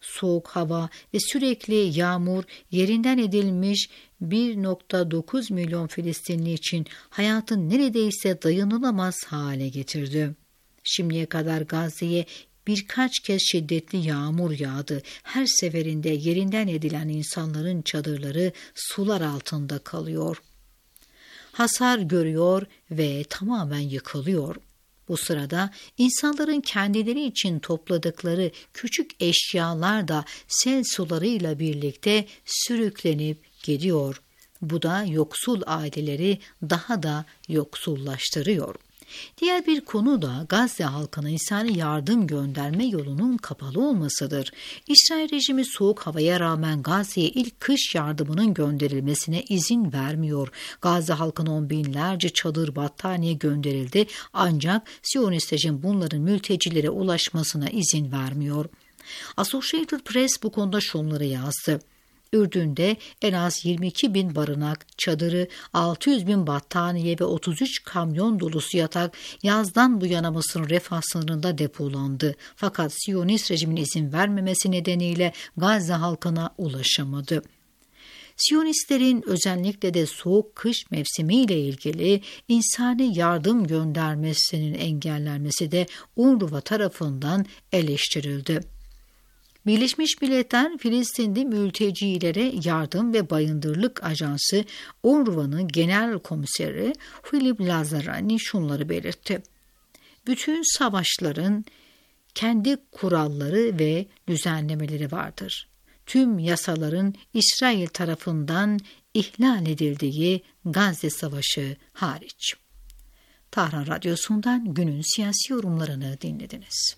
soğuk hava ve sürekli yağmur yerinden edilmiş bir nokta dokuz milyon Filistinli için hayatın neredeyse dayanılamaz hale getirdi. Şimdiye kadar Gazze'ye birkaç kez şiddetli yağmur yağdı. Her seferinde yerinden edilen insanların çadırları sular altında kalıyor. Hasar görüyor ve tamamen yıkılıyor. Bu sırada insanların kendileri için topladıkları küçük eşyalar da sel sularıyla birlikte sürüklenip gidiyor. Bu da yoksul aileleri daha da yoksullaştırıyor. Diğer bir konu da Gazze halkına insani yardım gönderme yolunun kapalı olmasıdır. İsrail rejimi soğuk havaya rağmen Gazze'ye ilk kış yardımının gönderilmesine izin vermiyor. Gazze halkına on binlerce çadır battaniye gönderildi ancak Siyonist rejim bunların mültecilere ulaşmasına izin vermiyor. Associated Press bu konuda şunları yazdı. Ürdün'de en az yirmi iki bin barınak, çadırı, altı yüz bin battaniye ve otuz üç kamyon dolusu yatak yazdan bu yana Mısır'ın Refah sınırında depolandı. Fakat Siyonist rejimin izin vermemesi nedeniyle Gazze halkına ulaşamadı. Siyonistlerin özellikle de soğuk kış mevsimiyle ilgili insani yardım göndermesinin engellenmesi de UNRWA tarafından eleştirildi. Birleşmiş Milletler Filistinli mültecilere yardım ve bayındırlık ajansı UNRWA'nın genel komiseri Philip Lazzarini şunları belirtti. Bütün savaşların kendi kuralları ve düzenlemeleri vardır. Tüm yasaların İsrail tarafından ihlal edildiği Gazze Savaşı hariç. Tahran Radyosu'ndan günün siyasi yorumlarını dinlediniz.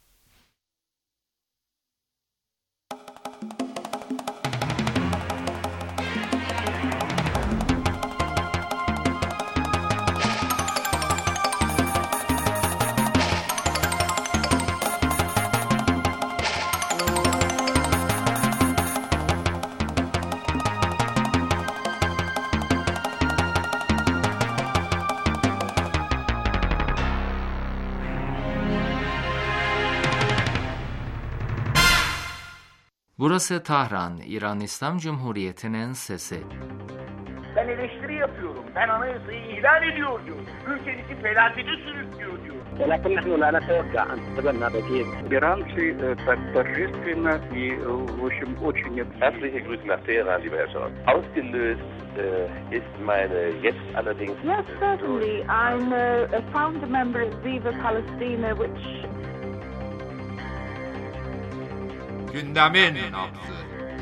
Burası Tahran, İran İslam Cumhuriyeti'nin sesi. Ben eleştiri yapıyorum. Ben anayasayı ihlal ediyor diyor. Ülkenizi felakete sürüklüyor diyor. ولكن نحن لا نتوقع أن تصيبنا بكثير. Иранцы так торжественно и, в общем, очень... Herzliche Grüße nach Teheran, lieber Herr Scholz. Ausgelöst äh, ist meine jetzt allerdings... Yes, certainly. I'm a, a founder member of Viva Palestina, which... Gündemin nabzı.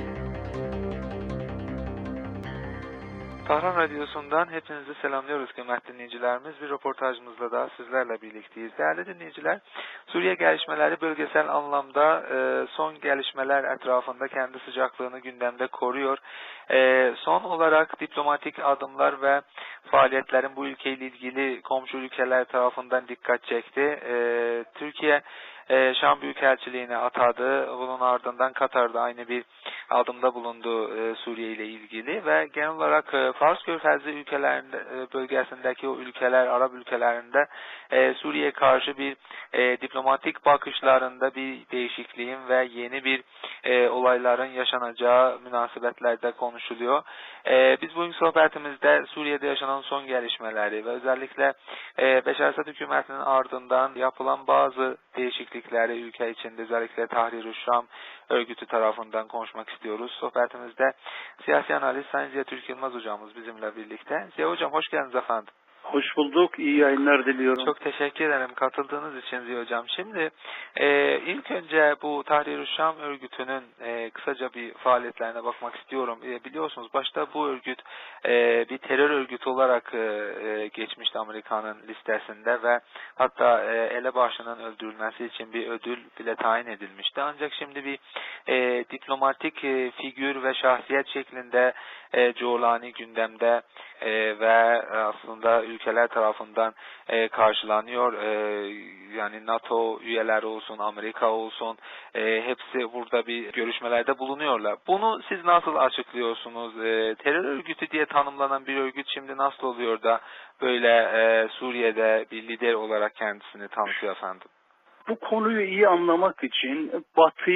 Tahran Radyosu'ndan hepinizi selamlıyoruz kıymetli dinleyicilerimiz. Bir röportajımızla daha sizlerle birlikteyiz. Değerli dinleyiciler, Suriye gelişmeleri bölgesel anlamda e, son gelişmeler etrafında kendi sıcaklığını gündemde koruyor. E, son olarak diplomatik adımlar ve faaliyetlerin bu ülkeyle ilgili komşu ülkeler tarafından dikkat çekti. E, Türkiye Ee, Şam Büyükelçiliğine atadı. Bunun ardından Katar'da aynı bir adımda bulundu e, Suriye ile ilgili ve genel olarak e, Fars Körfezi ülkelerinde e, bölgesindeki o ülkeler, Arap ülkelerinde e, Suriye'ye karşı bir e, diplomatik bakışlarında bir değişikliğin ve yeni bir e, olayların yaşanacağı münasebetlerde konuşuluyor. E, biz bugün sohbetimizde Suriye'de yaşanan son gelişmeleri ve özellikle e, Beşar Esad hükümetinin ardından yapılan bazı değişiklikleri ülke içinde özellikle Tahrir-i Şam örgütü tarafından konuşmak istiyoruz. Sohbetimizde siyasi analist Sayın Ziya Türk Yılmaz hocamız bizimle birlikte. Ziya hocam hoş geldiniz efendim. Hoş bulduk. İyi yayınlar diliyorum. Çok teşekkür ederim katıldığınız için Ziya hocam. Şimdi e, ilk önce bu Tahrir-i Şam örgütünün e, kısaca bir faaliyetlerine bakmak istiyorum. E, biliyorsunuz başta bu örgüt e, bir terör örgütü olarak e, geçmişti Amerika'nın listesinde ve hatta e, elebaşının öldürülmesi için bir ödül bile tayin edilmişti. Ancak şimdi bir e, diplomatik e, figür ve şahsiyet şeklinde e, Giuliani gündemde e, ve aslında ülkeler tarafından e, karşılanıyor. E, yani NATO üyeleri olsun, Amerika olsun e, hepsi burada bir görüşmelerde bulunuyorlar. Bunu siz nasıl açıklıyorsunuz? E, terör örgütü diye tanımlanan bir örgüt şimdi nasıl oluyor da böyle e, Suriye'de bir lider olarak kendisini tanıtıyor efendim? Bu konuyu iyi anlamak için Batı'yı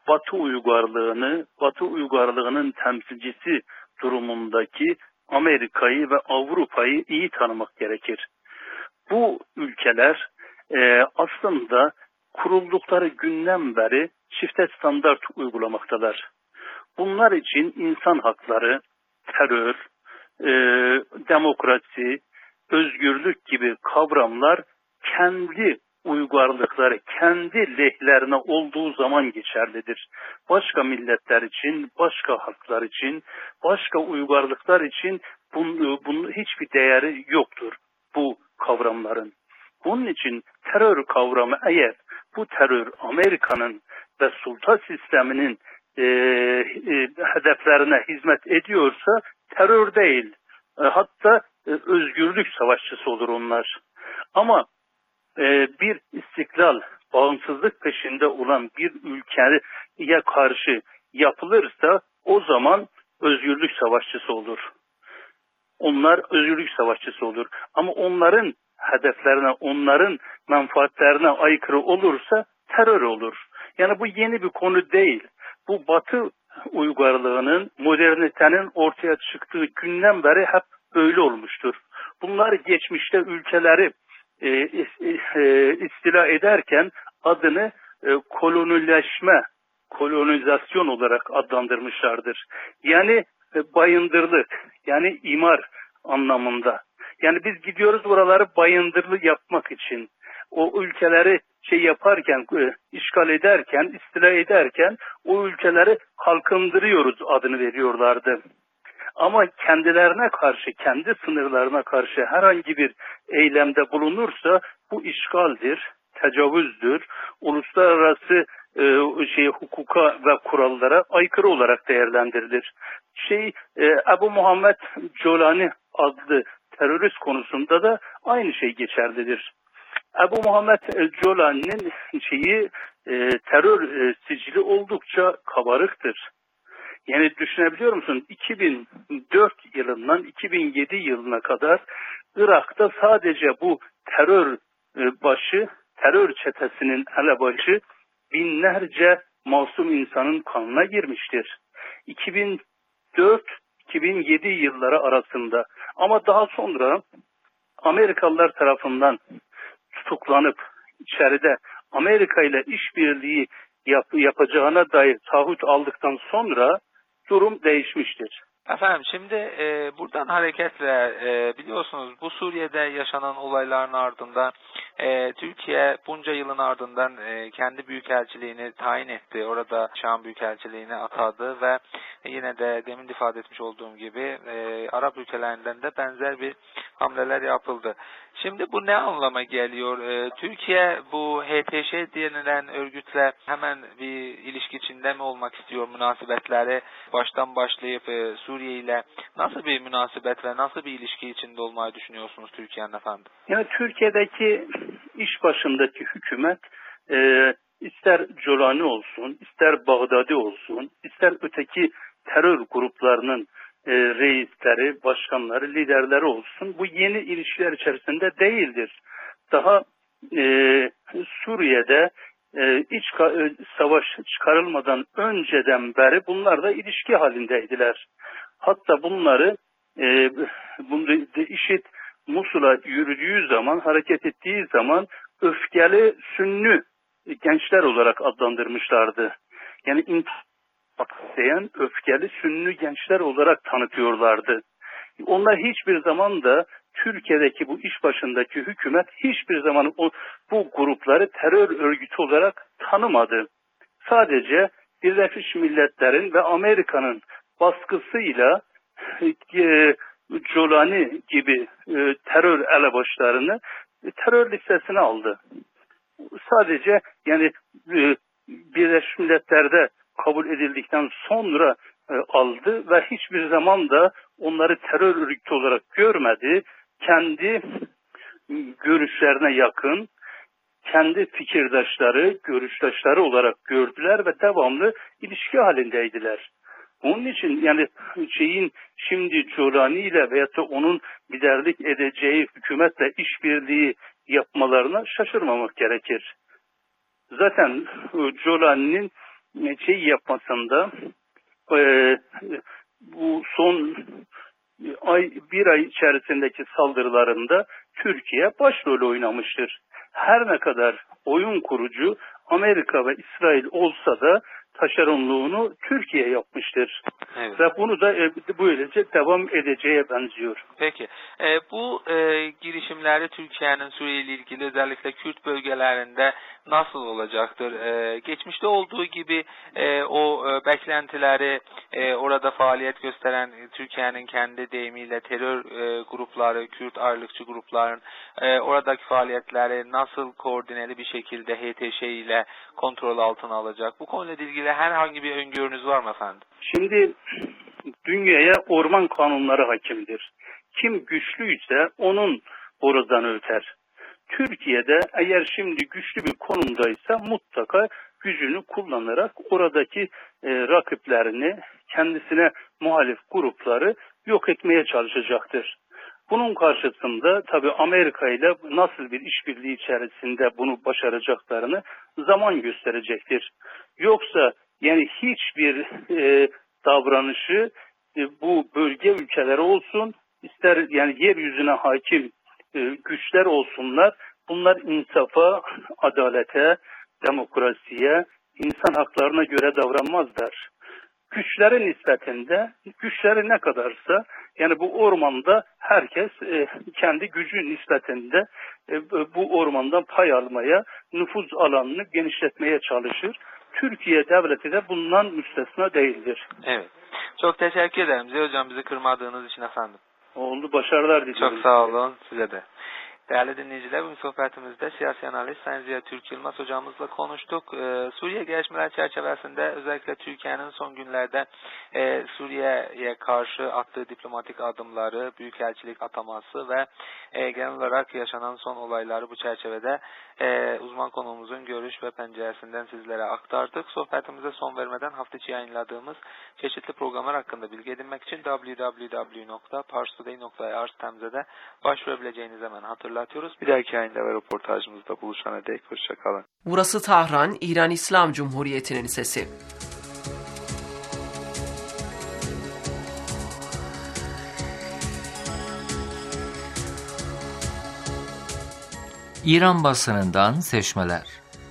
Batı uygarlığını, Batı uygarlığının temsilcisi durumundaki Amerika'yı ve Avrupa'yı iyi tanımak gerekir. Bu ülkeler e, aslında kuruldukları günden beri çifte standart uygulamaktalar. Bunlar için insan hakları, terör, e, demokrasi, özgürlük gibi kavramlar kendi uygarlıkları, kendi lehlerine olduğu zaman geçerlidir. Başka milletler için, başka halklar için, başka uygarlıklar için bunun, bunun hiçbir değeri yoktur bu kavramların. Bunun için terör kavramı eğer bu terör Amerika'nın ve sultan sisteminin e, e, hedeflerine hizmet ediyorsa terör değil. E, hatta e, özgürlük savaşçısı olur onlar. Ama e, bir istiklal, bağımsızlık peşinde olan bir ülkeye karşı yapılırsa o zaman özgürlük savaşçısı olur. Onlar özgürlük savaşçısı olur. Ama onların hedeflerine, onların menfaatlerine aykırı olursa terör olur. Yani bu yeni bir konu değil. Bu Batı uygarlığının, modernitenin ortaya çıktığı günden beri hep böyle olmuştur. Bunlar geçmişte ülkeleri e, e, istila ederken adını e, kolonileşme, kolonizasyon olarak adlandırmışlardır. Yani e, bayındırlık, yani imar anlamında. Yani biz gidiyoruz buraları bayındırlı yapmak için. O ülkeleri şey yaparken, işgal ederken, istila ederken o ülkeleri kalkındırıyoruz adını veriyorlardı. Ama kendilerine karşı, kendi sınırlarına karşı herhangi bir eylemde bulunursa bu işgaldir, tecavüzdür, uluslararası e, şey hukuka ve kurallara aykırı olarak değerlendirilir. Şey e, Ebu Muhammed Colani adlı terörist konusunda da aynı şey geçerlidir. Ebu Muhammed Colani'nin şeyi e, terör e, sicili oldukça kabarıktır. Yani düşünebiliyor musun? iki bin dört yılından iki bin yedi yılına kadar Irak'ta sadece bu terör başı, terör çetesinin elebaşı binlerce masum insanın kanına girmiştir. iki bin dört iki bin yedi yılları arasında. Ama daha sonra Amerikalılar tarafından tutuklanıp içeride Amerika ile işbirliği yap, yapacağına dair taahhüt aldıktan sonra durum değişmiştir. Efendim şimdi e, buradan hareketle e, biliyorsunuz bu Suriye'de yaşanan olayların ardından e, Türkiye bunca yılın ardından e, kendi büyükelçiliğini tayin etti. Orada Şam büyükelçiliğini atadı ve yine de demin ifade etmiş olduğum gibi e, Arap ülkelerinden de benzer bir hamleler yapıldı. Şimdi bu ne anlama geliyor? E, Türkiye bu H T Ş denilen örgütle hemen bir ilişki içinde mi olmak istiyor? Münasebetleri baştan başlayıp e, Suriye ile nasıl bir münasebet ve nasıl bir ilişki içinde olmayı düşünüyorsunuz Türkiye'nin efendim? Yani Türkiye'deki iş başındaki hükümet e, ister Colani olsun, ister Bağdadi olsun, ister öteki terör gruplarının e, reisleri, başkanları, liderleri olsun bu yeni ilişkiler içerisinde değildir. Daha e, Suriye'de e, iç e, savaş çıkarılmadan önceden beri bunlar da ilişki halindeydiler. Hatta bunları e, bunu IŞİD Musul'a yürüdüğü zaman, hareket ettiği zaman öfkeli Sünni gençler olarak adlandırmışlardı. Yani intihar isteyen öfkeli Sünni gençler olarak tanıtıyorlardı. Onlar hiçbir zaman da Türkiye'deki bu iş başındaki hükümet hiçbir zaman o, bu grupları terör örgütü olarak tanımadı. Sadece Birleşmiş Milletler'in ve Amerika'nın baskısıyla e, Colani gibi e, terör elebaşlarını e, terör listesine aldı. Sadece yani e, Birleşmiş Milletler'de kabul edildikten sonra e, aldı ve hiçbir zaman da onları terör örgütü olarak görmedi. Kendi görüşlerine yakın, kendi fikirdaşları, görüştaşları olarak gördüler ve devamlı ilişki halindeydiler. Onun için yani şeyin şimdi Colani ile veyahut da onun liderlik edeceği hükümetle işbirliği yapmalarına şaşırmamak gerekir. Zaten Colani'nin şey yapmasında e, bu son ay bir ay içerisindeki saldırılarında Türkiye başrol oynamıştır. Her ne kadar oyun kurucu Amerika ve İsrail olsa da taşeronluğunu Türkiye yapmıştır. Evet. Ve bunu da böylece devam edeceğe benziyor. Peki. E, bu e, girişimleri Türkiye'nin Suriye ile ilgili özellikle Kürt bölgelerinde nasıl olacaktır? E, geçmişte olduğu gibi e, o e, beklentileri e, orada faaliyet gösteren e, Türkiye'nin kendi deyimiyle terör e, grupları, Kürt ağırlıkçı grupların e, oradaki faaliyetleri nasıl koordineli bir şekilde H T Ş ile kontrol altına alacak? Bu konuyla ilgili herhangi bir öngörünüz var mı efendim? Şimdi dünyaya orman kanunları hakimdir. Kim güçlüyse onun oradan öter. Türkiye'de eğer şimdi güçlü bir konumdaysa mutlaka gücünü kullanarak oradaki e, rakiplerini, kendisine muhalif grupları yok etmeye çalışacaktır. Bunun karşısında tabii Amerika ile nasıl bir işbirliği içerisinde bunu başaracaklarını zaman gösterecektir. Yoksa yani hiçbir e, davranışı e, bu bölge ülkeleri olsun, ister yani yeryüzüne hakim e, güçler olsunlar, bunlar insafa, adalete, demokrasiye, insan haklarına göre davranmazlar. Güçleri nispetinde, güçleri ne kadarsa, yani bu ormanda herkes e, kendi gücü nispetinde e, bu ormandan pay almaya, nüfuz alanını genişletmeye çalışır. Türkiye devleti de bundan müstesna değildir. Evet. Çok teşekkür ederim Ziya Hocam, bizi kırmadığınız için efendim. Oldu, başarılar diliyorum. Çok sağ olun, size de. Değerli dinleyiciler, bu sohbetimizde siyasi analist Sayın Ziya Türk Yılmaz hocamızla konuştuk. Ee, Suriye gelişmeler çerçevesinde özellikle Türkiye'nin son günlerde e, Suriye'ye karşı attığı diplomatik adımları, büyükelçilik ataması ve e, genel olarak yaşanan son olayları bu çerçevede e, uzman konuğumuzun görüş ve penceresinden sizlere aktardık. Sohbetimize son vermeden hafta içi yayınladığımız çeşitli programlar hakkında bilgi edinmek için double-u double-u double-u nokta pars today nokta i r sitemizde de başvurabileceğinizi hemen hatırlatıyoruz. Bir dahaki yayında ve röportajımızda buluşana dek hoşçakalın. Burası Tahran, İran İslam Cumhuriyeti'nin sesi. İran basınından seçmeler.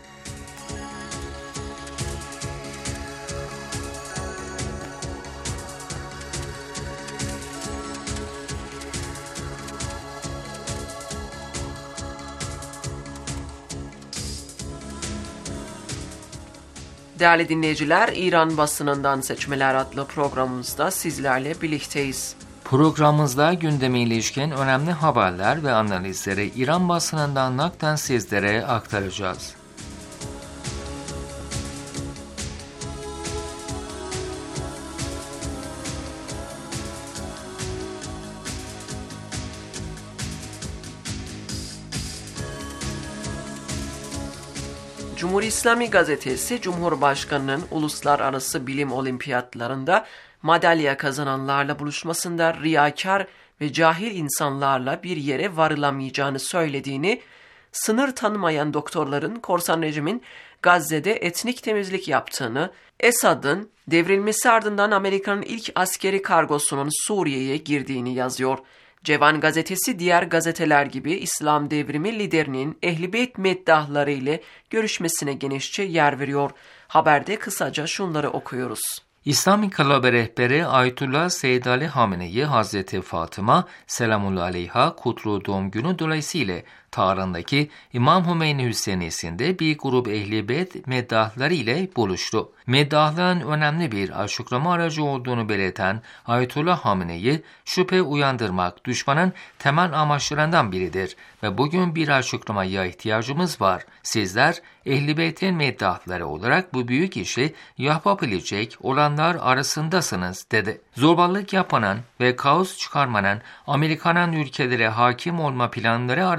Değerli dinleyiciler, İran basınından seçmeler adlı programımızda sizlerle birlikteyiz. Programımızda gündeme ilişkin önemli haberler ve analizleri İran basınından naklen sizlere aktaracağız. Cumhur İslami Gazetesi, Cumhurbaşkanı'nın uluslararası bilim olimpiyatlarında madalya kazananlarla buluşmasında riyakar ve cahil insanlarla bir yere varılamayacağını söylediğini, sınır tanımayan doktorların korsan rejimin Gazze'de etnik temizlik yaptığını, Esad'ın devrilmesi ardından Amerika'nın ilk askeri kargosunun Suriye'ye girdiğini yazıyor. Cevan gazetesi diğer gazeteler gibi İslam devrimi liderinin Ehl-i Beyt meddahları ile görüşmesine genişçe yer veriyor. Haberde kısaca şunları okuyoruz. İslam İnkılabı rehberi Ayetullah Seyyid Ali Hamene'yi Hazreti Fatıma Selamullah Aleyha kutlu doğum günü dolayısıyla Tahran'daki İmam Hümeyni Hüseyiniyesi'nde bir grup Ehl-i Beyt meddahları ile buluştu. Meddahların önemli bir açıklama aracı olduğunu belirten Ayetullah Hamene'yi şüphe uyandırmak düşmanın temel amaçlarından biridir ve bugün bir açıklamaya ihtiyacımız var. Sizler Ehl-i Beyt'in meddahları olarak bu büyük işi yapabilecek olanlar arasındasınız dedi. Zorbalık yapanın ve kaos çıkarmanın Amerika'nın ülkelere hakim olma planları arasında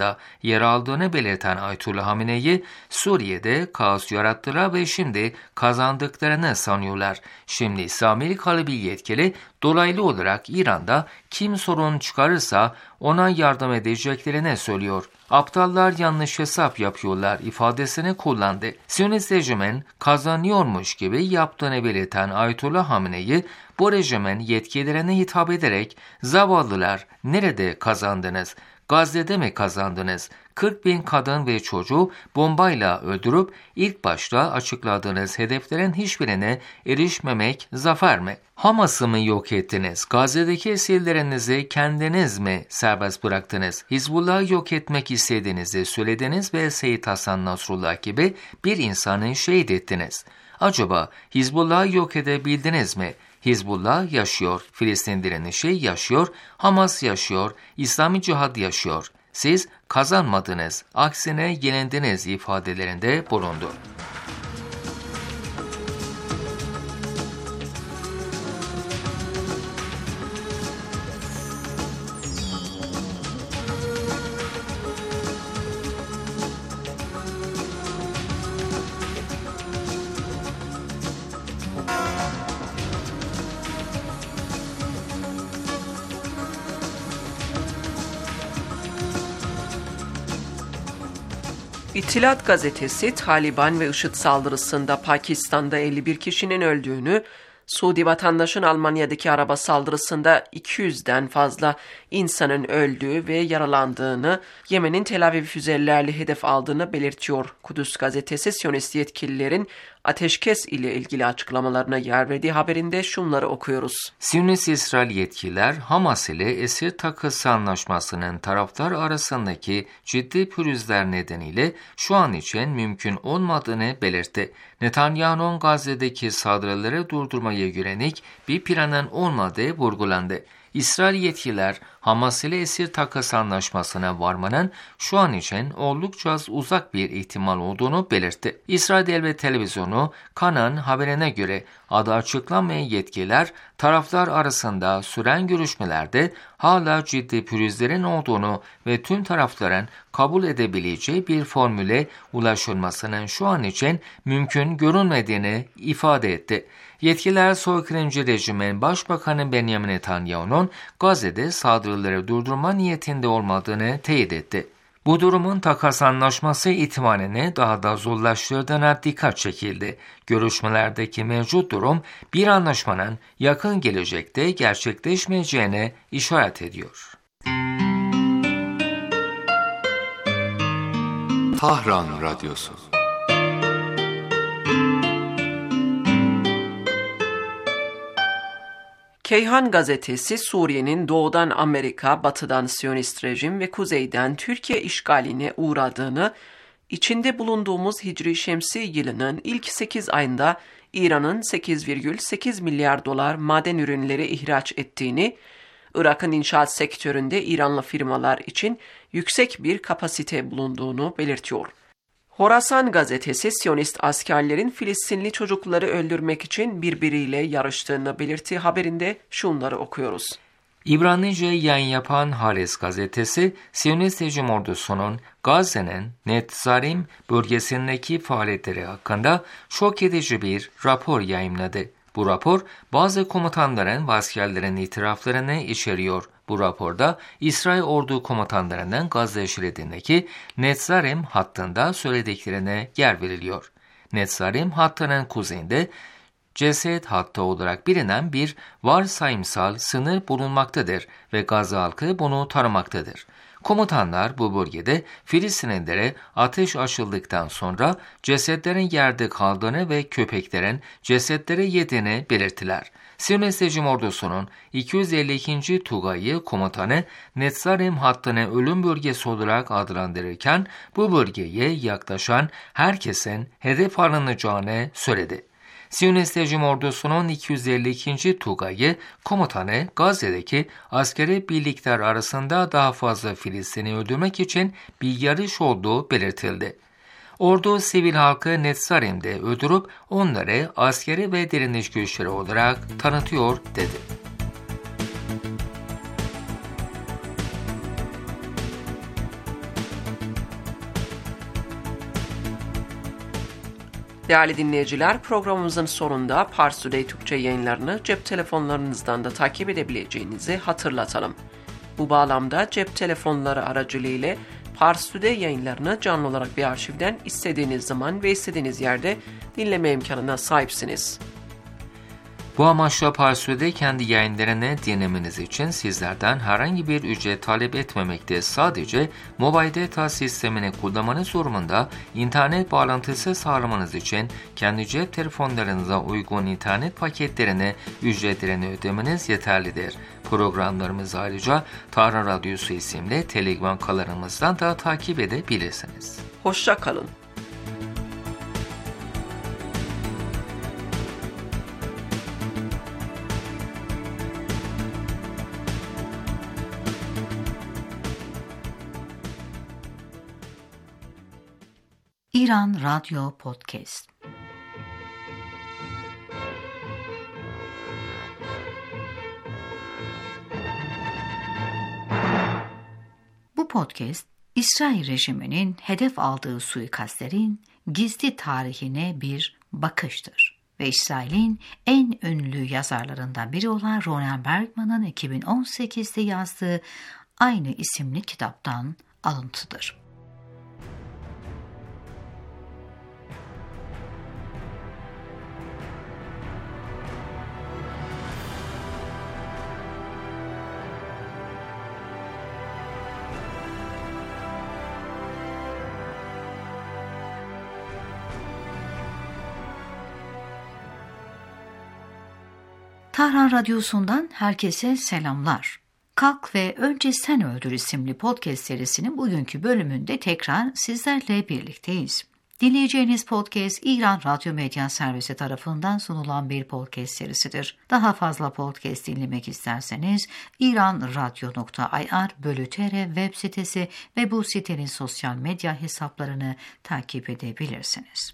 arasında yer aldığını belirten Ayetullah Hamenei, Suriye'de kaos yarattılar ve şimdi kazandıklarını sanıyorlar. Şimdi ise Amerikalı bir yetkili dolaylı olarak İran'da kim sorun çıkarırsa ona yardım edeceklerini söylüyor. Aptallar yanlış hesap yapıyorlar ifadesini kullandı. Siyonist rejimin kazanıyormuş gibi yaptığını belirten Ayetullah Hamenei, bu rejimin yetkililerine hitap ederek "Zavallılar, nerede kazandınız? Gazze'de mi kazandınız? kırk bin kadın ve çocuğu bombayla öldürüp ilk başta açıkladığınız hedeflerin hiçbirine erişmemek zafer mi? Hamas'ı mı yok ettiniz? Gazze'deki esirlerinizi kendiniz mi serbest bıraktınız? Hizbullah'ı yok etmek istediğinizi söylediniz ve Seyyid Hasan Nasrullah gibi bir insanı şehit ettiniz. Acaba Hizbullah'ı yok edebildiniz mi? Hizbullah yaşıyor, Filistin direnişi yaşıyor, Hamas yaşıyor, İslami Cihad yaşıyor. Siz kazanmadınız, aksine yenildiniz ifadelerinde bulundu. İttihat gazetesi Taliban ve IŞİD saldırısında Pakistan'da elli bir kişinin öldüğünü, Suudi vatandaşın Almanya'daki araba saldırısında iki yüzden fazla insanın öldüğü ve yaralandığını, Yemen'in Tel Aviv füzelerle hedef aldığını belirtiyor. Kudüs gazetesi Siyonist yetkililerin ateşkes ile ilgili açıklamalarına yer verdiği haberinde şunları okuyoruz. Siyonist İsrail yetkililer Hamas ile esir takası anlaşmasının taraftar arasındaki ciddi pürüzler nedeniyle şu an için mümkün olmadığını belirtti. Netanyahu'nun Gazze'deki saldırıları durdurmaya yönelik bir planın olmadığı vurgulandı. İsrail yetkililer Hamas ile esir takas anlaşmasına varmanın şu an için oldukça uzak bir ihtimal olduğunu belirtti. İsrail Devlet Televizyonu Kan'ın haberine göre adı açıklanmayan yetkililer taraflar arasında süren görüşmelerde hala ciddi pürüzlerin olduğunu ve tüm tarafların kabul edebileceği bir formüle ulaşılmasının şu an için mümkün görünmediğini ifade etti. Yetkililer soykırımcı rejimin Başbakanı Benjamin Netanyahu'nun Gazze'de saldırıları durdurma niyetinde olmadığını teyit etti. Bu durumun takas anlaşması ihtimalini daha da zorlaştırdığına dikkat çekildi. Görüşmelerdeki mevcut durum bir anlaşmanın yakın gelecekte gerçekleşmeyeceğine işaret ediyor. Tahran Radyosu. Keyhan gazetesi Suriye'nin doğudan Amerika, batıdan Siyonist rejim ve kuzeyden Türkiye işgaline uğradığını, içinde bulunduğumuz Hicri Şemsi yılının ilk sekiz ayında İran'ın sekiz virgül sekiz milyar dolar maden ürünleri ihraç ettiğini, Irak'ın inşaat sektöründe İranlı firmalar için yüksek bir kapasite bulunduğunu belirtiyor. Horasan gazetesi Siyonist askerlerin Filistinli çocukları öldürmek için birbiriyle yarıştığını belirttiği haberinde şunları okuyoruz. İbranice yayın yapan Haaretz gazetesi, Siyonist rejim ordusunun Gazze'nin Netzarim bölgesindeki faaliyetleri hakkında şok edici bir rapor yayımladı. Bu rapor bazı komutanların ve askerlerin itiraflarını içeriyor. Bu raporda İsrail ordu komutanlarının Gazze şeridindeki Netzarim hattında söylediklerine yer veriliyor. Netzarim hattının kuzeyinde ceset hattı olarak bilinen bir varsayımsal sınır bulunmaktadır ve Gazze halkı bunu tanımaktadır. Komutanlar bu bölgede Filistinlilere ateş açıldıktan sonra cesetlerin yerde kaldığını ve köpeklerin cesetleri yediğini belirttiler. Siyonist rejim ordusunun iki yüz elli ikinci Tugayı komutanı Netzarim hattını ölüm bölgesi olarak adlandırırken bu bölgeye yaklaşan herkesin hedef alınacağını söyledi. Siyonist rejim ordusunun iki yüz elli ikinci Tugayı komutanı Gazze'deki askeri birlikler arasında daha fazla Filistin'i öldürmek için bir yarış olduğu belirtildi. Ordu sivil halkı Netzarim'de öldürüp onları askeri ve direniş güçleri olarak tanıtıyor dedi. Değerli dinleyiciler, programımızın sonunda Pars Today Türkçe yayınlarını cep telefonlarınızdan da takip edebileceğinizi hatırlatalım. Bu bağlamda cep telefonları aracılığıyla Pars Today yayınlarını canlı olarak bir arşivden istediğiniz zaman ve istediğiniz yerde dinleme imkanına sahipsiniz. Bu amaçla Pars Today kendi yayınlarını dinlemeniz için sizlerden herhangi bir ücret talep etmemekte, sadece mobil data sistemini kullanmanız durumunda internet bağlantısı sağlamanız için kendi cep telefonlarınıza uygun internet paketlerini ücretlerini ödemeniz yeterlidir. Programlarımızı ayrıca Tahran Radyosu isimli Telegram kanalımızdan da takip edebilirsiniz. Hoşça kalın. İran Radyo Podcast. Bu podcast, İsrail rejiminin hedef aldığı suikastlerin gizli tarihine bir bakıştır ve İsrail'in en ünlü yazarlarından biri olan Ronen Bergman'ın iki bin on sekizde yazdığı aynı isimli kitaptan alıntıdır. Tahran Radyosu'ndan herkese selamlar. Kalk ve Önce Sen Öldür isimli podcast serisinin bugünkü bölümünde tekrar sizlerle birlikteyiz. Dinleyeceğiniz podcast İran Radyo Medya Servisi tarafından sunulan bir podcast serisidir. Daha fazla podcast dinlemek isterseniz iranradyo nokta ir bölü tr web sitesi ve bu sitenin sosyal medya hesaplarını takip edebilirsiniz.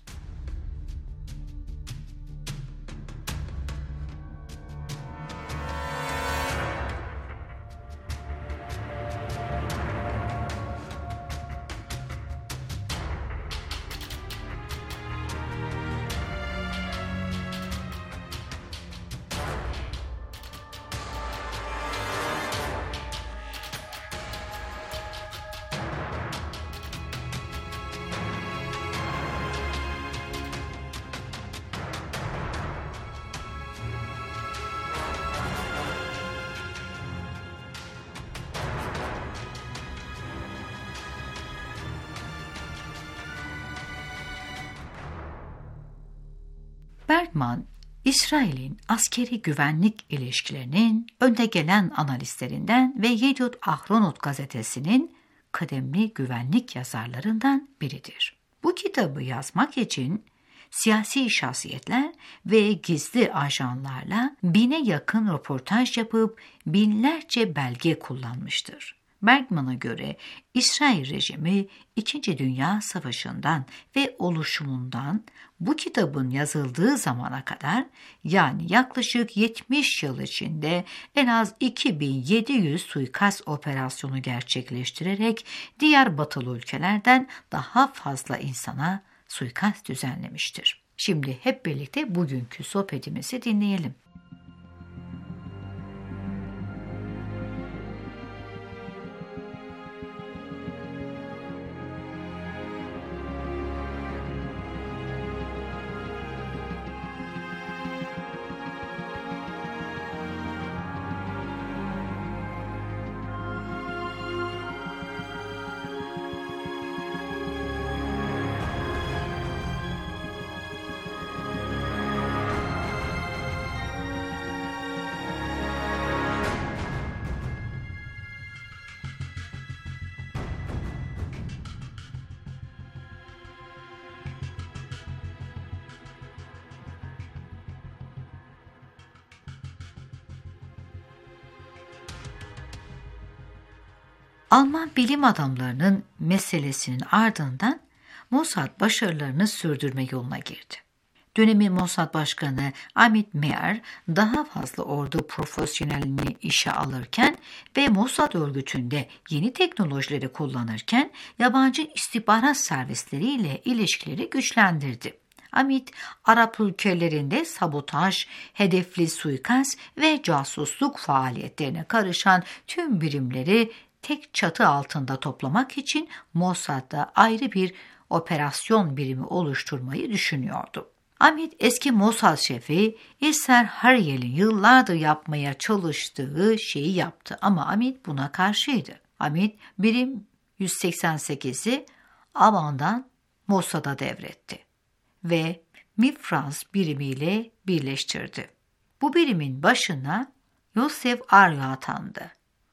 Bergman, İsrail'in askeri güvenlik ilişkilerinin önde gelen analistlerinden ve Yediot Ahronot gazetesinin kıdemli güvenlik yazarlarından biridir. Bu kitabı yazmak için siyasi şahsiyetler ve gizli ajanlarla bine yakın röportaj yapıp binlerce belge kullanmıştır. Bergman'a göre İsrail rejimi İkinci Dünya Savaşı'ndan ve oluşumundan bu kitabın yazıldığı zamana kadar, yani yaklaşık yetmiş yıl içinde en az iki bin yedi yüz suikast operasyonu gerçekleştirerek diğer batılı ülkelerden daha fazla insana suikast düzenlemiştir. Şimdi hep birlikte bugünkü sohbetimizi dinleyelim. Alman bilim adamlarının meselesinin ardından Mossad başarılarını sürdürme yoluna girdi. Dönemin Mossad Başkanı Amit Meir daha fazla ordu profesyonelini işe alırken ve Mossad örgütünde yeni teknolojileri kullanırken yabancı istihbarat servisleriyle ilişkileri güçlendirdi. Amit, Arap ülkelerinde sabotaj, hedefli suikast ve casusluk faaliyetlerine karışan tüm birimleri tek çatı altında toplamak için Mossad'da ayrı bir operasyon birimi oluşturmayı düşünüyordu. Amit, eski Mossad şefi İsser Hariyel'in yıllardır yapmaya çalıştığı şeyi yaptı ama Amit buna karşıydı. Amit, birim yüz seksen sekizi Aman'dan Mossad'a devretti ve Mifraz birimiyle birleştirdi. Bu birimin başına Yosef Arya atandı.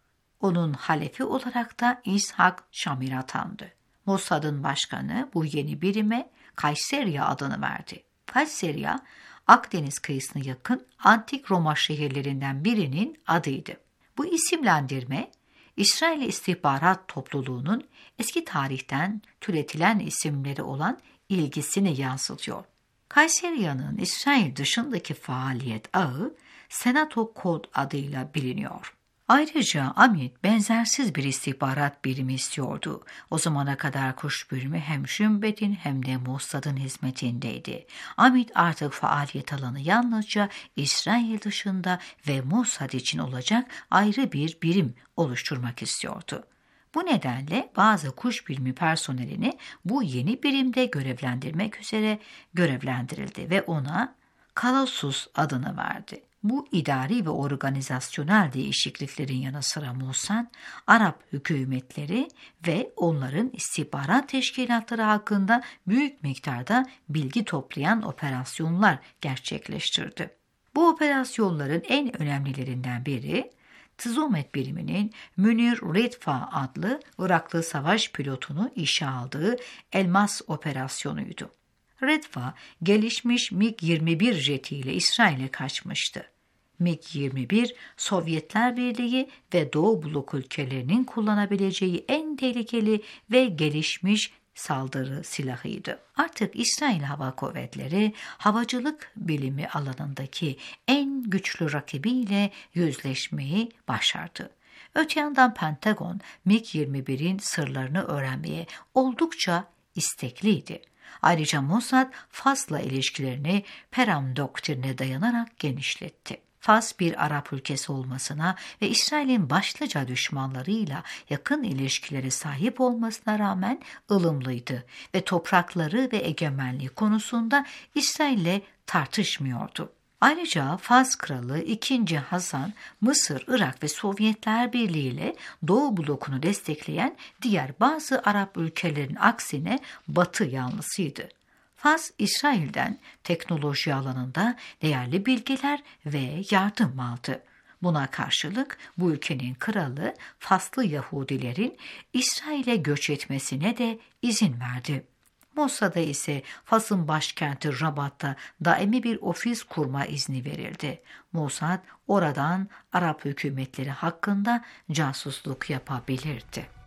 Onun halefi olarak da İshak Şamir atandı. Mossad'ın başkanı bu yeni birime Kayseriya adını verdi. Kayseriya, Akdeniz kıyısına yakın antik Roma şehirlerinden birinin adıydı. Bu isimlendirme, İsrail İstihbarat Topluluğu'nun eski tarihten türetilen isimleri olan ilgisini yansıtıyor. Kayseriya'nın İsrail dışındaki faaliyet ağı Senato Kod adıyla biliniyor. Ayrıca Amit benzersiz bir istihbarat birimi istiyordu. O zamana kadar kuş birimi hem Şümbet'in hem de Mossad'ın hizmetindeydi. Amit artık faaliyet alanı yalnızca İsrail dışında ve Mossad için olacak ayrı bir birim oluşturmak istiyordu. Bu nedenle bazı kuş birimi personelini bu yeni birimde görevlendirmek üzere görevlendirildi ve ona Colossus adını verdi. Bu idari ve organizasyonel değişikliklerin yanı sıra Mossad, Arap hükümetleri ve onların istihbarat teşkilatları hakkında büyük miktarda bilgi toplayan operasyonlar gerçekleştirdi. Bu operasyonların en önemlilerinden biri, Tzumet biriminin Münir Redfa adlı Iraklı savaş pilotunu işe aldığı Elmas operasyonuydu. Redfa, gelişmiş MiG yirmi bir jetiyle İsrail'e kaçmıştı. MiG yirmi bir, Sovyetler Birliği ve Doğu Blok ülkelerinin kullanabileceği en tehlikeli ve gelişmiş saldırı silahıydı. Artık İsrail Hava Kuvvetleri, havacılık bilimi alanındaki en güçlü rakibiyle yüzleşmeyi başardı. Öte yandan Pentagon, MiG yirmi birin sırlarını öğrenmeye oldukça istekliydi. Ayrıca Mossad, Fas'la ilişkilerini Peram doktrine dayanarak genişletti. Fas bir Arap ülkesi olmasına ve İsrail'in başlıca düşmanlarıyla yakın ilişkileri sahip olmasına rağmen ılımlıydı ve toprakları ve egemenliği konusunda İsrail'le tartışmıyordu. Ayrıca Fas Kralı ikinci. Hasan, Mısır, Irak ve Sovyetler Birliği ile Doğu blokunu destekleyen diğer bazı Arap ülkelerin aksine Batı yanlısıydı. Fas, İsrail'den teknoloji alanında değerli bilgiler ve yardım aldı. Buna karşılık bu ülkenin kralı Faslı Yahudilerin İsrail'e göç etmesine de izin verdi. Mossad'a ise Fas'ın başkenti Rabat'ta daimi bir ofis kurma izni verildi. Mossad oradan Arap hükümetleri hakkında casusluk yapabilirdi.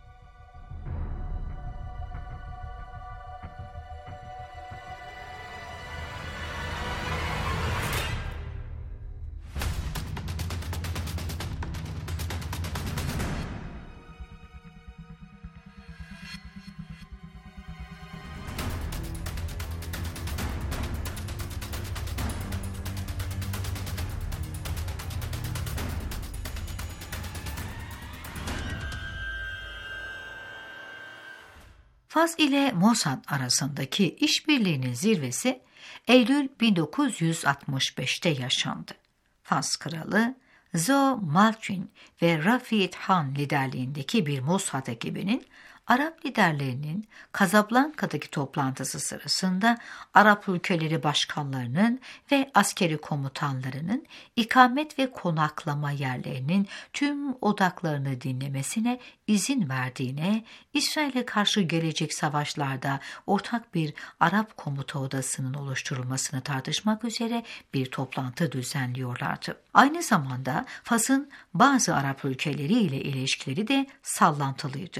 Fas ile Mossad arasındaki işbirliğinin zirvesi Eylül bin dokuz yüz altmış beşte yaşandı. Fas kralı Zo Malkin ve Rafid Han liderliğindeki bir Mossad ekibinin Arap liderlerinin Casablanca'daki toplantısı sırasında Arap ülkeleri başkanlarının ve askeri komutanlarının ikamet ve konaklama yerlerinin tüm odaklarını dinlemesine izin verdiğine, İsrail'e karşı gelecek savaşlarda ortak bir Arap komuta odasının oluşturulmasını tartışmak üzere bir toplantı düzenliyorlardı. Aynı zamanda Fas'ın bazı Arap ülkeleriyle ilişkileri de sallantılıydı.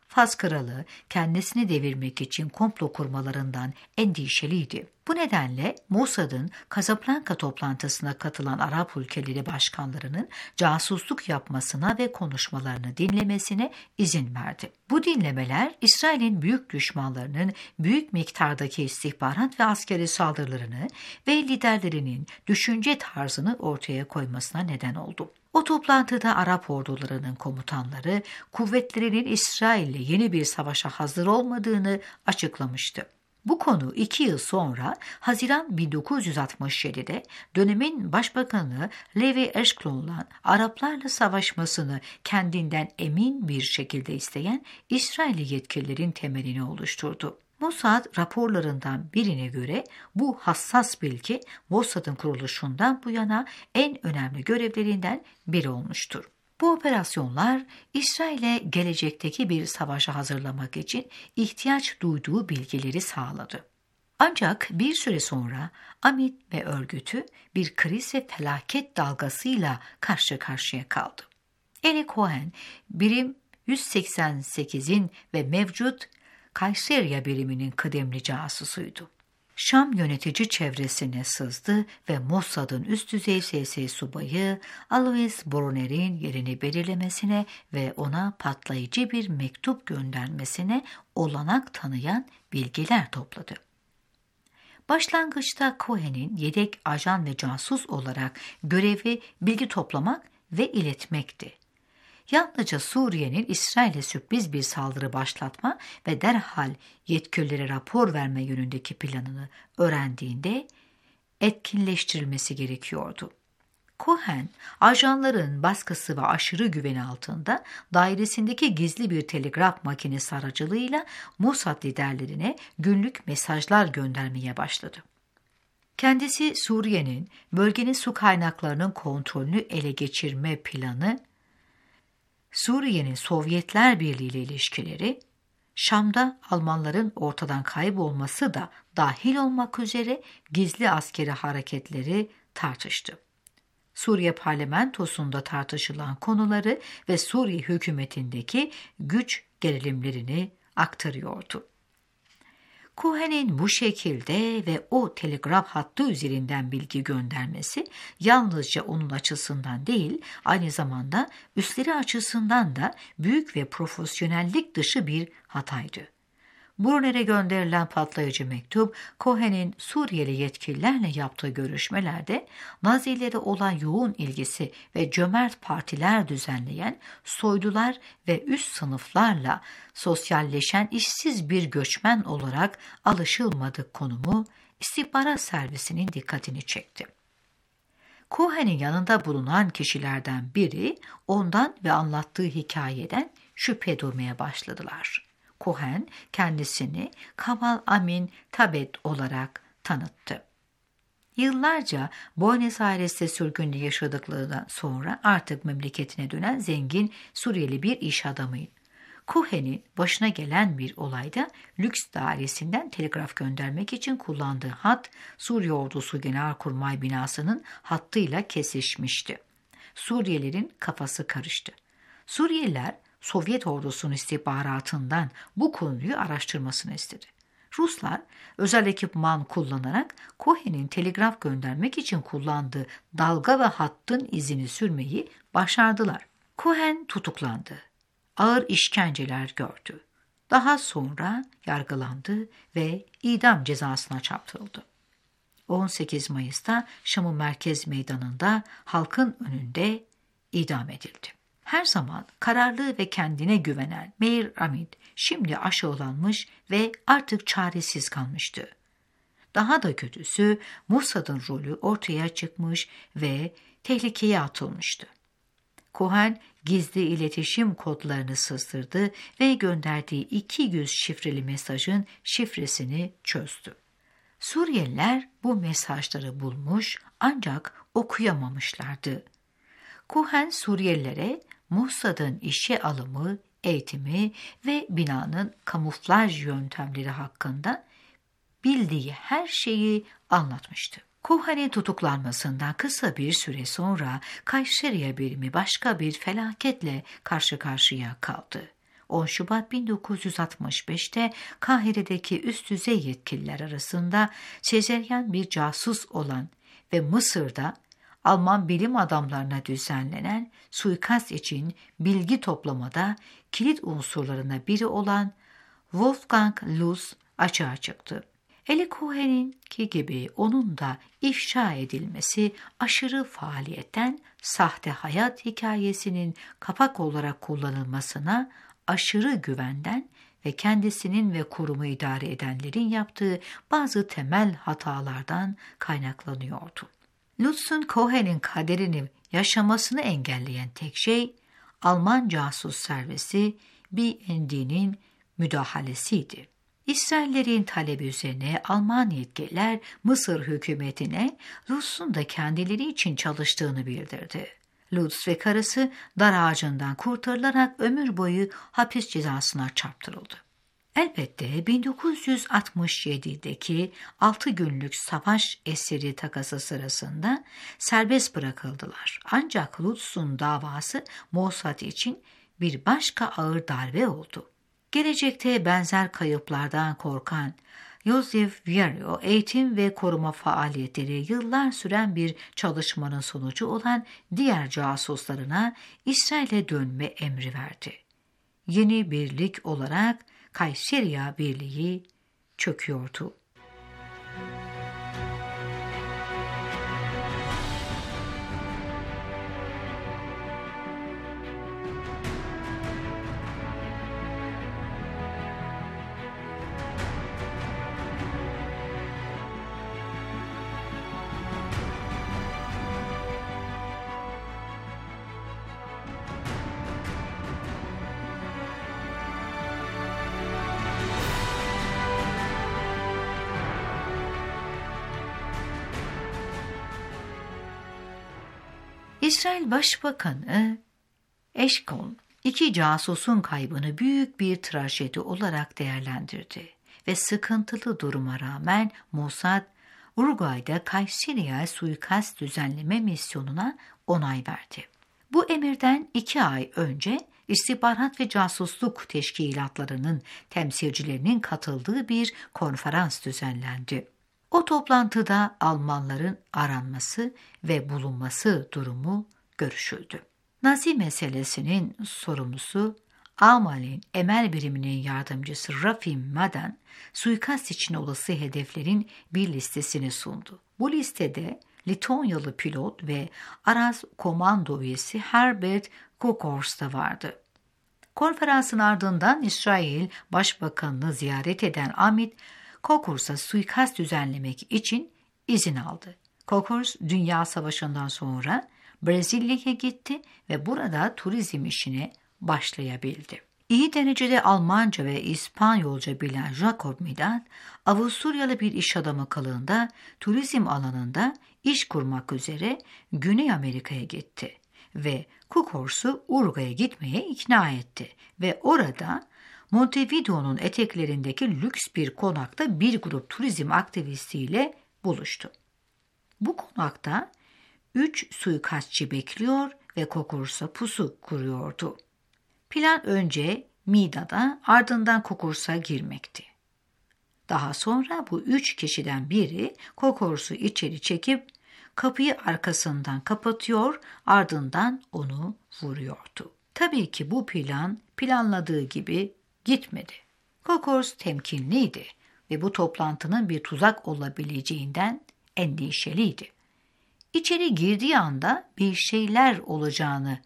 Fas kralı kendisini devirmek için komplo kurmalarından endişeliydi. Bu nedenle Mossad'ın Casablanca toplantısına katılan Arap ülkeleri başkanlarının casusluk yapmasına ve konuşmalarını dinlemesine izin verdi. Bu dinlemeler İsrail'in büyük düşmanlarının büyük miktardaki istihbarat ve askeri saldırılarını ve liderlerinin düşünce tarzını ortaya koymasına neden oldu. O toplantıda Arap ordularının komutanları kuvvetlerinin İsrail'le yeni bir savaşa hazır olmadığını açıklamıştı. Bu konu iki yıl sonra Haziran bin dokuz yüz altmış yedi'de dönemin başbakanı Levi Eshkol'la Araplarla savaşmasını kendinden emin bir şekilde isteyen İsrailli yetkililerin temelini oluşturdu. Mossad raporlarından birine göre bu hassas bilgi Mossad'ın kuruluşundan bu yana en önemli görevlerinden biri olmuştur. Bu operasyonlar İsrail'e gelecekteki bir savaşa hazırlamak için ihtiyaç duyduğu bilgileri sağladı. Ancak bir süre sonra Amit ve örgütü bir kriz ve felaket dalgasıyla karşı karşıya kaldı. Eli Cohen, birim yüz seksen sekiz'in ve mevcut Kayseriya biriminin kıdemli casusuydu. Şam yönetici çevresine sızdı ve Mossad'ın üst düzey S S subayı Alois Brunner'in yerini belirlemesine ve ona patlayıcı bir mektup göndermesine olanak tanıyan bilgiler topladı. Başlangıçta Cohen'in yedek ajan ve casus olarak görevi bilgi toplamak ve iletmekti. Yalnızca Suriye'nin İsrail'e sürpriz bir saldırı başlatma ve derhal yetkililere rapor verme yönündeki planını öğrendiğinde etkinleştirilmesi gerekiyordu. Cohen, ajanların baskısı ve aşırı güveni altında dairesindeki gizli bir telgraf makinesi aracılığıyla Mossad liderlerine günlük mesajlar göndermeye başladı. Kendisi Suriye'nin bölgenin su kaynaklarının kontrolünü ele geçirme planı, Suriye'nin Sovyetler Birliği ile ilişkileri, Şam'da Almanların ortadan kaybolması da dahil olmak üzere gizli askeri hareketleri tartıştı. Suriye parlamentosunda tartışılan konuları ve Suriye hükümetindeki güç gerilimlerini aktarıyordu. Cohen'in bu şekilde ve o telgraf hattı üzerinden bilgi göndermesi yalnızca onun açısından değil, aynı zamanda üstleri açısından da büyük ve profesyonellik dışı bir hataydı. Brunner'e gönderilen patlayıcı mektup, Cohen'in Suriyeli yetkililerle yaptığı görüşmelerde Nazilere olan yoğun ilgisi ve cömert partiler düzenleyen soylular ve üst sınıflarla sosyalleşen işsiz bir göçmen olarak alışılmadık konumu istihbarat servisinin dikkatini çekti. Cohen'in yanında bulunan kişilerden biri ondan ve anlattığı hikayeden şüphe duymaya başladılar. Cohen kendisini Kamal Amin Tabet olarak tanıttı. Yıllarca Buenos Aires'te sürgünde yaşadıklarından sonra artık memleketine dönen zengin Suriyeli bir iş adamıydı. Cohen'in başına gelen bir olayda lüks dairesinden telgraf göndermek için kullandığı hat Suriye Ordusu Genelkurmay binasının hattıyla kesişmişti. Suriyelilerin kafası karıştı. Suriyeliler Sovyet ordusunun istihbaratından bu konuyu araştırmasını istedi. Ruslar özel ekipman kullanarak Cohen'in telgraf göndermek için kullandığı dalga ve hattın izini sürmeyi başardılar. Cohen tutuklandı. Ağır işkenceler gördü. Daha sonra yargılandı ve idam cezasına çarptırıldı. on sekiz Mayıs'ta Şam'ın merkez meydanında halkın önünde idam edildi. Her zaman kararlı ve kendine güvenen Meir Amit şimdi aşağılanmış ve artık çaresiz kalmıştı. Daha da kötüsü Mossad'ın rolü ortaya çıkmış ve tehlikeye atılmıştı. Cohen gizli iletişim kodlarını sızdırdı ve gönderdiği iki yüz şifreli mesajın şifresini çözdü. Suriyeliler bu mesajları bulmuş ancak okuyamamışlardı. Cohen Suriyelilere Mossad'ın işe alımı, eğitimi ve binanın kamuflaj yöntemleri hakkında bildiği her şeyi anlatmıştı. Cohen'in tutuklanmasından kısa bir süre sonra Kayseriya birimi başka bir felaketle karşı karşıya kaldı. on Şubat bin dokuz yüz altmış beşte Kahire'deki üst düzey yetkililer arasında sezeryan bir casus olan ve Mısır'da Alman bilim adamlarına düzenlenen suikast için bilgi toplamada kilit unsurlarına biri olan Wolfgang Luz açığa çıktı. Eli Cohen'inki gibi onun da ifşa edilmesi aşırı faaliyetten sahte hayat hikayesinin kapak olarak kullanılmasına, aşırı güvenden ve kendisinin ve kurumu idare edenlerin yaptığı bazı temel hatalardan kaynaklanıyordu. Lutz'un Cohen'in kaderini yaşamasını engelleyen tek şey Alman casus servisi B N D'nin müdahalesiydi. İsraillerin talebi üzerine Alman yetkililer Mısır hükümetine Lutz'un da kendileri için çalıştığını bildirdi. Lutz ve karısı dar ağacından kurtarılarak ömür boyu hapis cezasına çarptırıldı. Elbette bin dokuz yüz altmış yedideki altı günlük savaş esiri takası sırasında serbest bırakıldılar. Ancak Lutz'un davası Mossad için bir başka ağır darbe oldu. Gelecekte benzer kayıplardan korkan Joseph Viero, eğitim ve koruma faaliyetleri yıllar süren bir çalışmanın sonucu olan diğer casuslarına İsrail'e dönme emri verdi. Yeni birlik olarak Kayseriya Birliği çöküyordu. İsrail Başbakanı Eshkol, iki casusun kaybını büyük bir trajedi olarak değerlendirdi ve sıkıntılı duruma rağmen Mossad, Uruguay'da Kayseri'ye suikast düzenleme misyonuna onay verdi. Bu emirden iki ay önce istihbarat ve casusluk teşkilatlarının temsilcilerinin katıldığı bir konferans düzenlendi. O toplantıda Almanların aranması ve bulunması durumu görüşüldü. Nazi meselesinin sorumlusu Amal'in emel biriminin yardımcısı Rafim Madan, suikast için olası hedeflerin bir listesini sundu. Bu listede Litonyalı pilot ve Aras komando üyesi Herbert Kokors da vardı. Konferansın ardından İsrail Başbakanını ziyaret eden Amit, Kokors'a suikast düzenlemek için izin aldı. Kokors, Dünya Savaşı'ndan sonra Brezilya'ya gitti ve burada turizm işine başlayabildi. İyi derecede Almanca ve İspanyolca bilen Jacob Midat, Avusturyalı bir iş adamı kılığında turizm alanında iş kurmak üzere Güney Amerika'ya gitti ve Kokors'u Uruguay'a gitmeye ikna etti ve orada Montevideo'nun eteklerindeki lüks bir konakta bir grup turizm aktivistiyle buluştu. Bu konakta üç suikastçı bekliyor ve Kokors'a pusu kuruyordu. Plan önce Mida'da, ardından Kokors'a girmekti. Daha sonra bu üç kişiden biri Kokors'u içeri çekip kapıyı arkasından kapatıyor, ardından onu vuruyordu. Tabii ki bu plan planladığı gibi gitmedi. Kokors temkinliydi ve bu toplantının bir tuzak olabileceğinden endişeliydi. İçeri girdiği anda bir şeyler olacağını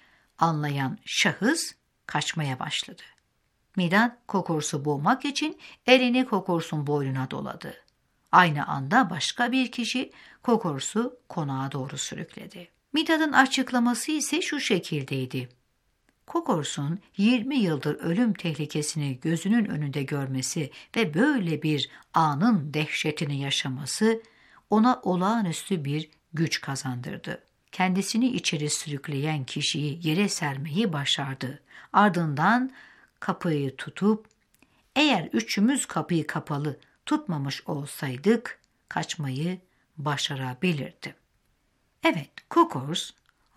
anlayan şahıs kaçmaya başladı. Midat Kokors'u boğmak için elini Kokors'un boynuna doladı. Aynı anda başka bir kişi Kokors'u konağa doğru sürükledi. Midat'ın açıklaması ise şu şekildeydi. Kokors'un yirmi yıldır ölüm tehlikesini gözünün önünde görmesi ve böyle bir anın dehşetini yaşaması ona olağanüstü bir güç kazandırdı. Kendisini içeri sürükleyen kişiyi yere sermeyi başardı. Ardından kapıyı tutup, eğer üçümüz kapıyı kapalı tutmamış olsaydık kaçmayı başarabilirdi. Evet, Kokors,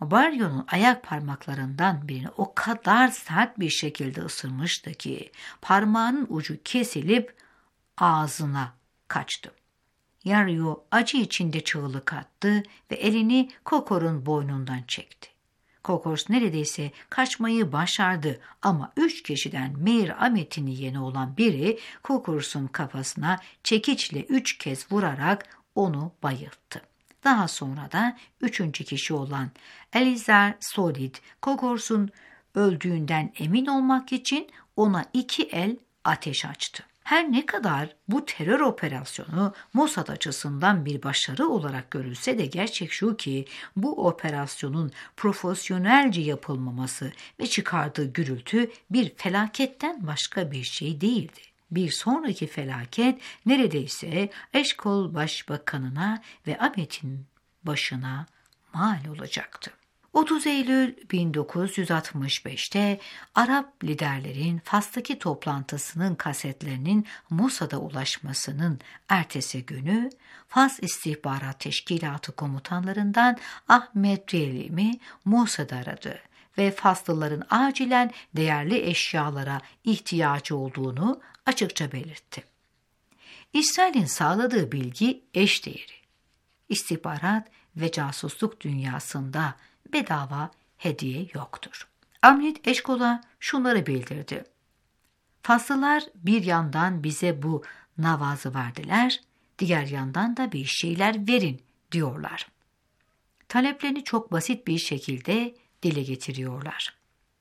Baryo'nun ayak parmaklarından birini o kadar sert bir şekilde ısırmıştı ki parmağının ucu kesilip ağzına kaçtı. Yaryo acı içinde çığlık attı ve elini Kokor'un boynundan çekti. Kokor neredeyse kaçmayı başardı ama üç kişiden Meir Ahmet'in yeğeni olan biri Kokor'un kafasına çekiçle üç kez vurarak onu bayılttı. Daha sonra da üçüncü kişi olan Elizar Solid, Kokor'un öldüğünden emin olmak için ona iki el ateş açtı. Her ne kadar bu terör operasyonu Mossad açısından bir başarı olarak görülse de gerçek şu ki bu operasyonun profesyonelce yapılmaması ve çıkardığı gürültü bir felaketten başka bir şey değildi. Bir sonraki felaket neredeyse Eşkol Başbakanına ve Ahmet'in başına mal olacaktı. otuz Eylül bin dokuz yüz altmış beşte Arap liderlerin Fas'taki toplantısının kasetlerinin Mossad'a ulaşmasının ertesi günü Fas İstihbarat Teşkilatı komutanlarından Ahmet Relimi Mossad aradı ve Faslıların acilen değerli eşyalara ihtiyacı olduğunu açıkça belirtti. İsrail'in sağladığı bilgi eşdeğeri. İstihbarat ve casusluk dünyasında bedava hediye yoktur. Ahmet Eşkol'a şunları bildirdi. Faslılar bir yandan bize bu navazı verdiler, diğer yandan da bir şeyler verin diyorlar. Taleplerini çok basit bir şekilde dile getiriyorlar.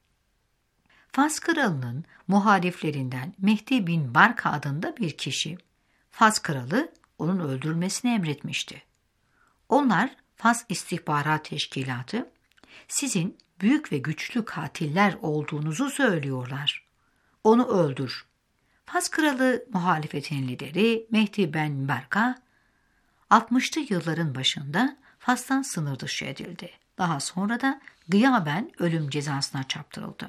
Fas kralının muhaliflerinden Mehdi bin Barka adında bir kişi, Fas kralı onun öldürülmesini emretmişti. Onlar Fas İstihbarat Teşkilatı, sizin büyük ve güçlü katiller olduğunuzu söylüyorlar. Onu öldür. Fas kralı muhalefetin lideri Mehdi bin Barka, altmışlı yılların başında Fas'tan sınır dışı edildi. Daha sonra da gıyaben ölüm cezasına çarptırıldı.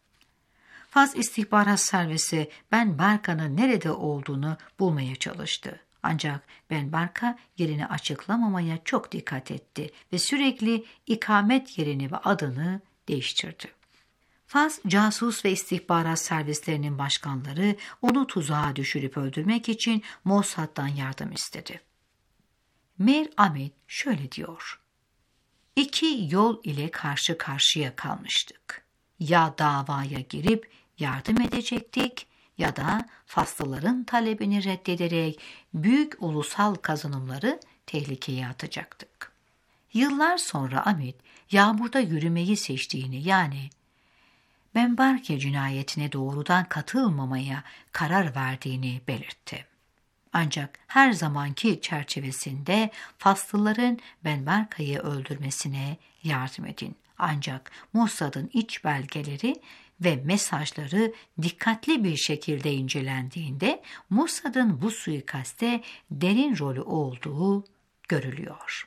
Fas İstihbarat Servisi Ben Barka'nın nerede olduğunu bulmaya çalıştı. Ancak Ben Barka yerini açıklamamaya çok dikkat etti ve sürekli ikamet yerini ve adını değiştirdi. Fas casus ve istihbarat servislerinin başkanları onu tuzağa düşürüp öldürmek için Mossad'dan yardım istedi. Meir Ahmet şöyle diyor: İki yol ile karşı karşıya kalmıştık. Ya davaya girip yardım edecektik ya da Faslıların talebini reddederek büyük ulusal kazanımları tehlikeye atacaktık. Yıllar sonra Ahmet yağmurda yürümeyi seçtiğini, yani Ben Barka cinayetine doğrudan katılmamaya karar verdiğini belirtti. Ancak her zamanki çerçevesinde Faslıların Ben Barka'yı öldürmesine yardım edin. Ancak Mossad'ın iç belgeleri ve mesajları dikkatli bir şekilde incelendiğinde Mossad'ın bu suikaste derin rolü olduğu görülüyor.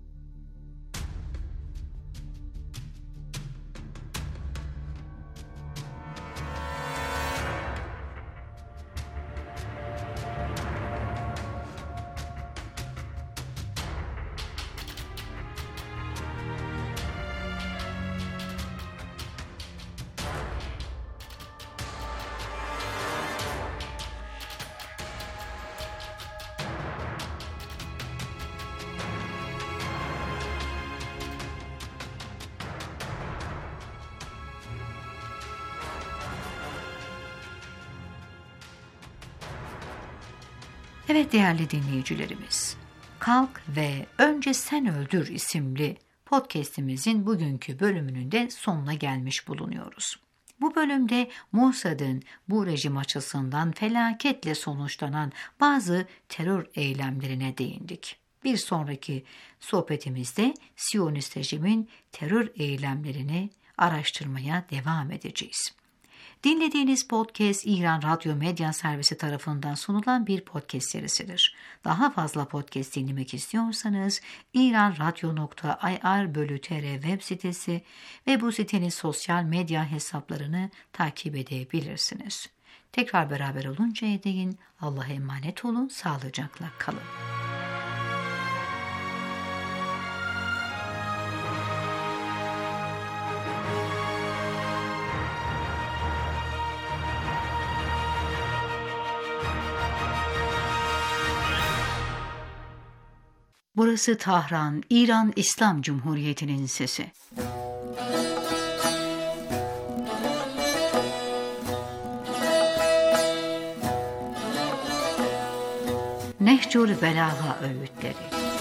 Evet değerli dinleyicilerimiz, Kalk ve Önce Sen Öldür isimli podcast'imizin bugünkü bölümünün de sonuna gelmiş bulunuyoruz. Bu bölümde Mossad'ın bu rejim açısından felaketle sonuçlanan bazı terör eylemlerine değindik. Bir sonraki sohbetimizde Siyonist rejimin terör eylemlerini araştırmaya devam edeceğiz. Dinlediğiniz podcast İran Radyo Medya Servisi tarafından sunulan bir podcast serisidir. Daha fazla podcast dinlemek istiyorsanız iranradyo nokta ir bölü tr web sitesi ve bu sitenin sosyal medya hesaplarını takip edebilirsiniz. Tekrar beraber oluncaya değin Allah'a emanet olun, sağlıcakla kalın. Burası Tahran, İran İslam Cumhuriyeti'nin sesi. Nehcül Belâga öğütleri.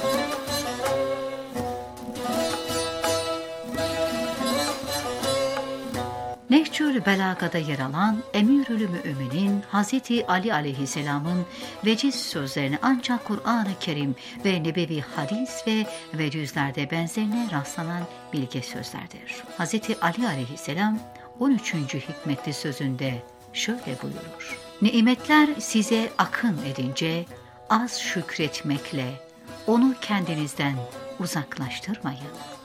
Nehcül Belâga'da yer alan Emirül Müminin Hazreti Ali Aleyhisselam'ın veciz sözlerini ancak Kur'an-ı Kerim ve nebevi hadis ve vecizlerde benzerine rastlanan bilge sözlerdir. Hazreti Ali Aleyhisselam on üçüncü hikmetli sözünde şöyle buyurur: Nimetler size akın edince az şükretmekle onu kendinizden uzaklaştırmayın.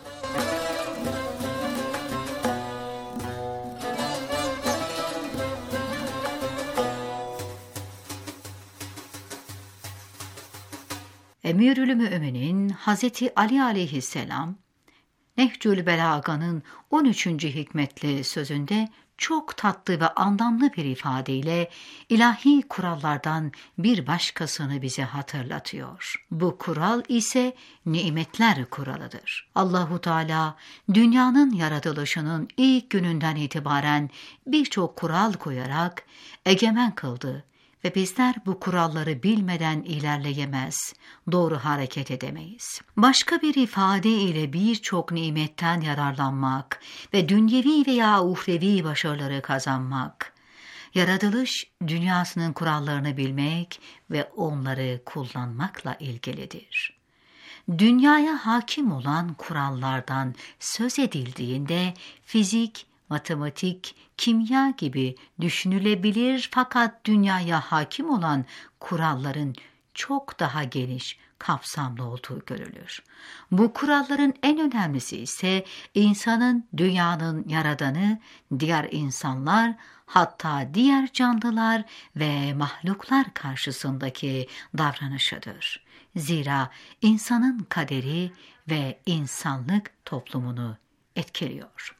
Emirül Müminin Hazreti Ali Aleyhisselam Nehcül Belâga'nın on üçüncü hikmetli sözünde çok tatlı ve anlamlı bir ifadeyle ilahi kurallardan bir başkasını bize hatırlatıyor. Bu kural ise nimetler kuralıdır. Allahu Teala dünyanın yaratılışının ilk gününden itibaren birçok kural koyarak egemen kıldı ve bizler bu kuralları bilmeden ilerleyemez, doğru hareket edemeyiz. Başka bir ifade ile birçok nimetten yararlanmak ve dünyevi veya uhrevi başarıları kazanmak, yaratılış dünyasının kurallarını bilmek ve onları kullanmakla ilgilidir. Dünyaya hakim olan kurallardan söz edildiğinde fizik, matematik, kimya gibi düşünülebilir fakat dünyaya hakim olan kuralların çok daha geniş, kapsamlı olduğu görülür. Bu kuralların en önemlisi ise insanın dünyanın yaradanı, diğer insanlar, hatta diğer canlılar ve mahluklar karşısındaki davranışıdır. Zira insanın kaderi ve insanlık toplumunu etkiliyor.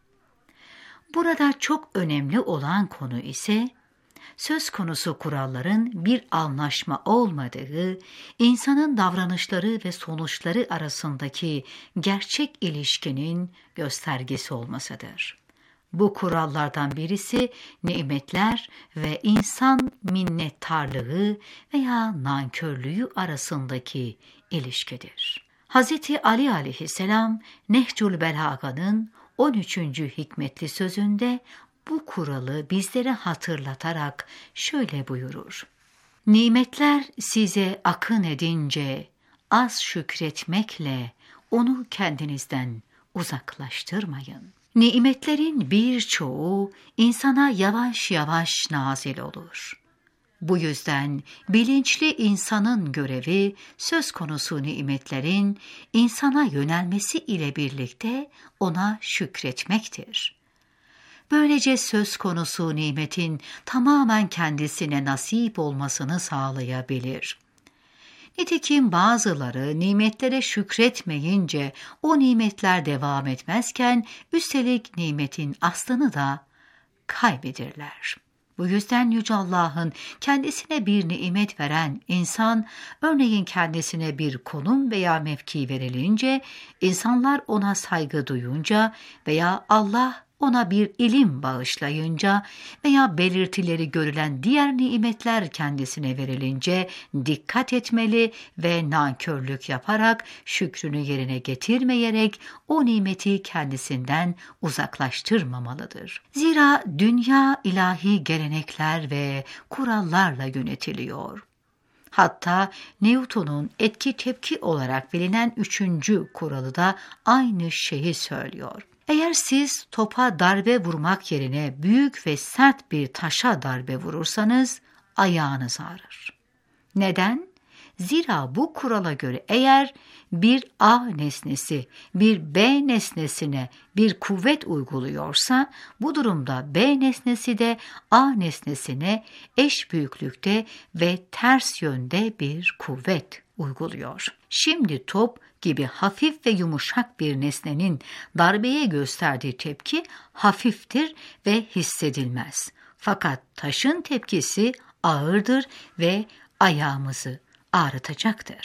Burada çok önemli olan konu ise söz konusu kuralların bir anlaşma olmadığı, insanın davranışları ve sonuçları arasındaki gerçek ilişkinin göstergesi olmasıdır. Bu kurallardan birisi nimetler ve insan minnettarlığı veya nankörlüğü arasındaki ilişkidir. Hazreti Ali Aleyhisselam Nehcül Belâga'nın on üçüncü hikmetli sözünde bu kuralı bizlere hatırlatarak şöyle buyurur: Nimetler size akın edince az şükretmekle onu kendinizden uzaklaştırmayın. Nimetlerin birçoğu insana yavaş yavaş nazil olur. Bu yüzden bilinçli insanın görevi söz konusu nimetlerin insana yönelmesi ile birlikte ona şükretmektir. Böylece söz konusu nimetin tamamen kendisine nasip olmasını sağlayabilir. Nitekim bazıları nimetlere şükretmeyince o nimetler devam etmezken üstelik nimetin aslını da kaybedirler. Bu yüzden Yüce Allah'ın kendisine bir nimet veren insan, örneğin kendisine bir konum veya mevki verilince, insanlar ona saygı duyunca veya Allah ona bir ilim bağışlayınca veya belirtileri görülen diğer nimetler kendisine verilince dikkat etmeli ve nankörlük yaparak şükrünü yerine getirmeyerek o nimeti kendisinden uzaklaştırmamalıdır. Zira dünya ilahi gelenekler ve kurallarla yönetiliyor. Hatta Newton'un etki tepki olarak bilinen üçüncü kuralı da aynı şeyi söylüyor. Eğer siz topa darbe vurmak yerine büyük ve sert bir taşa darbe vurursanız ayağınız ağrır. Neden? Zira bu kurala göre eğer bir A nesnesi bir B nesnesine bir kuvvet uyguluyorsa bu durumda B nesnesi de A nesnesine eş büyüklükte ve ters yönde bir kuvvet uyguluyor. Şimdi top gibi hafif ve yumuşak bir nesnenin darbeye gösterdiği tepki hafiftir ve hissedilmez. Fakat taşın tepkisi ağırdır ve ayağımızı ağrıtacaktır.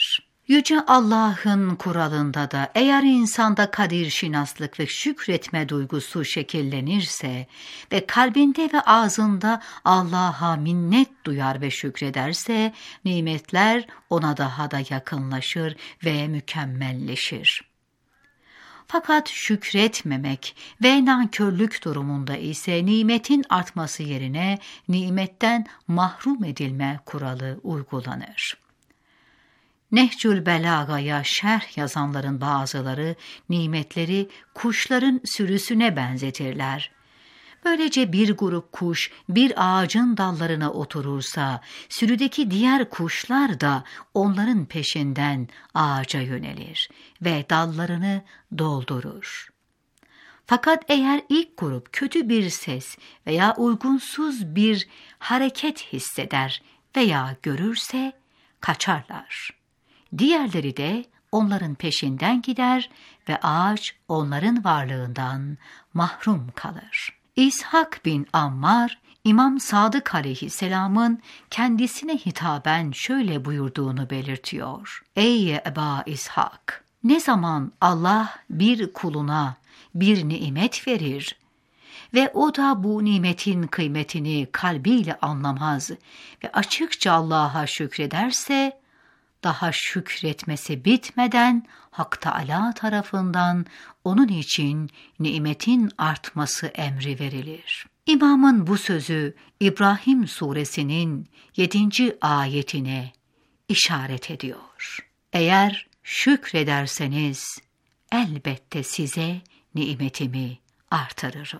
Yüce Allah'ın kuralında da eğer insanda kadir şinaslık ve şükretme duygusu şekillenirse ve kalbinde ve ağzında Allah'a minnet duyar ve şükrederse nimetler ona daha da yakınlaşır ve mükemmelleşir. Fakat şükretmemek ve nankörlük durumunda ise nimetin artması yerine nimetten mahrum edilme kuralı uygulanır. Nehcül Belaga'ya şerh yazanların bazıları nimetleri kuşların sürüsüne benzetirler. Böylece bir grup kuş bir ağacın dallarına oturursa, sürüdeki diğer kuşlar da onların peşinden ağaca yönelir ve dallarını doldurur. Fakat eğer ilk grup kötü bir ses veya uygunsuz bir hareket hisseder veya görürse kaçarlar. Diğerleri de onların peşinden gider ve ağaç onların varlığından mahrum kalır. İshak bin Ammar, İmam Sadık aleyhisselamın kendisine hitaben şöyle buyurduğunu belirtiyor. Ey Eba İshak! Ne zaman Allah bir kuluna bir nimet verir ve o da bu nimetin kıymetini kalbiyle anlamaz ve açıkça Allah'a şükrederse, daha şükretmesi bitmeden Hak Teâlâ tarafından onun için nimetin artması emri verilir. İmamın bu sözü İbrahim suresinin yedinci ayetine işaret ediyor. Eğer şükrederseniz elbette size nimetimi artırırım.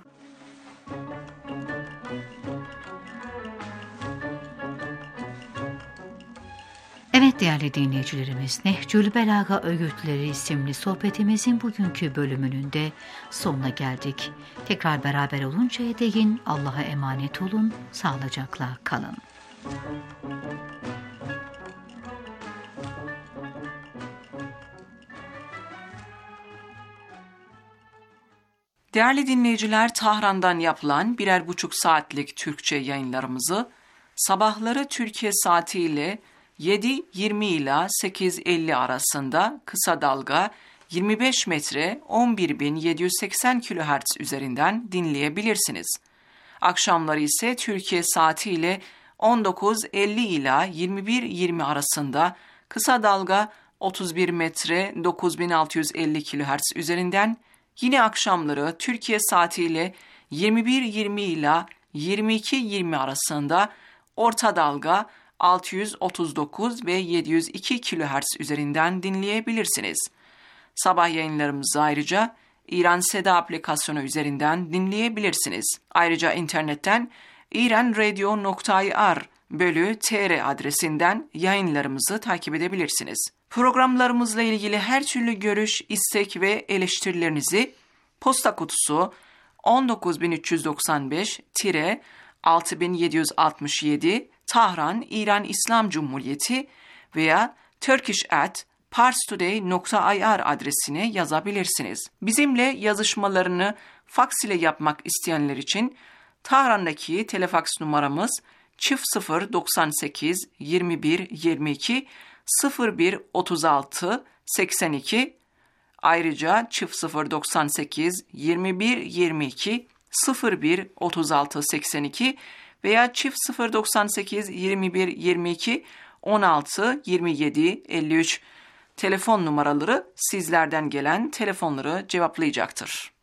Evet değerli dinleyicilerimiz, Nehcül Belaga Öğütleri isimli sohbetimizin bugünkü bölümünün de sonuna geldik. Tekrar beraber oluncaya değin Allah'a emanet olun, sağlıcakla kalın. Değerli dinleyiciler, Tahran'dan yapılan birer buçuk saatlik Türkçe yayınlarımızı sabahları Türkiye saatiyle yedi yirmi ila sekiz elli arasında kısa dalga yirmi beş metre on bir bin yedi yüz seksen kilohertz üzerinden dinleyebilirsiniz. Akşamları ise Türkiye saatiyle on dokuz elli ila yirmi bir yirmi arasında kısa dalga otuz bir metre dokuz bin altı yüz elli kilohertz üzerinden, yine akşamları Türkiye saatiyle yirmi bir yirmi ila yirmi iki yirmi arasında orta dalga altı yüz otuz dokuz ve yedi yüz iki kilohertz üzerinden dinleyebilirsiniz. Sabah yayınlarımızı ayrıca İran Seda aplikasyonu üzerinden dinleyebilirsiniz. Ayrıca internetten iranradio nokta ir bölü tr adresinden yayınlarımızı takip edebilirsiniz. Programlarımızla ilgili her türlü görüş, istek ve eleştirilerinizi posta kutusu on dokuz bin üç yüz doksan beş altı bin yedi yüz altmış yedi Tahran, İran İslam Cumhuriyeti veya turkish at parstoday nokta ir adresine yazabilirsiniz. Bizimle yazışmalarını faks ile yapmak isteyenler için Tahran'daki telefaks numaramız çift sıfır doksan sekiz yirmi bir yirmi iki sıfır bir otuz altı seksen iki, ayrıca çift sıfır doksan sekiz yirmi bir yirmi iki sıfır bir otuz altı seksen iki veya çift sıfır doksan sekiz yirmi bir yirmi iki on altı yirmi yedi elli üç telefon numaraları sizlerden gelen telefonları cevaplayacaktır.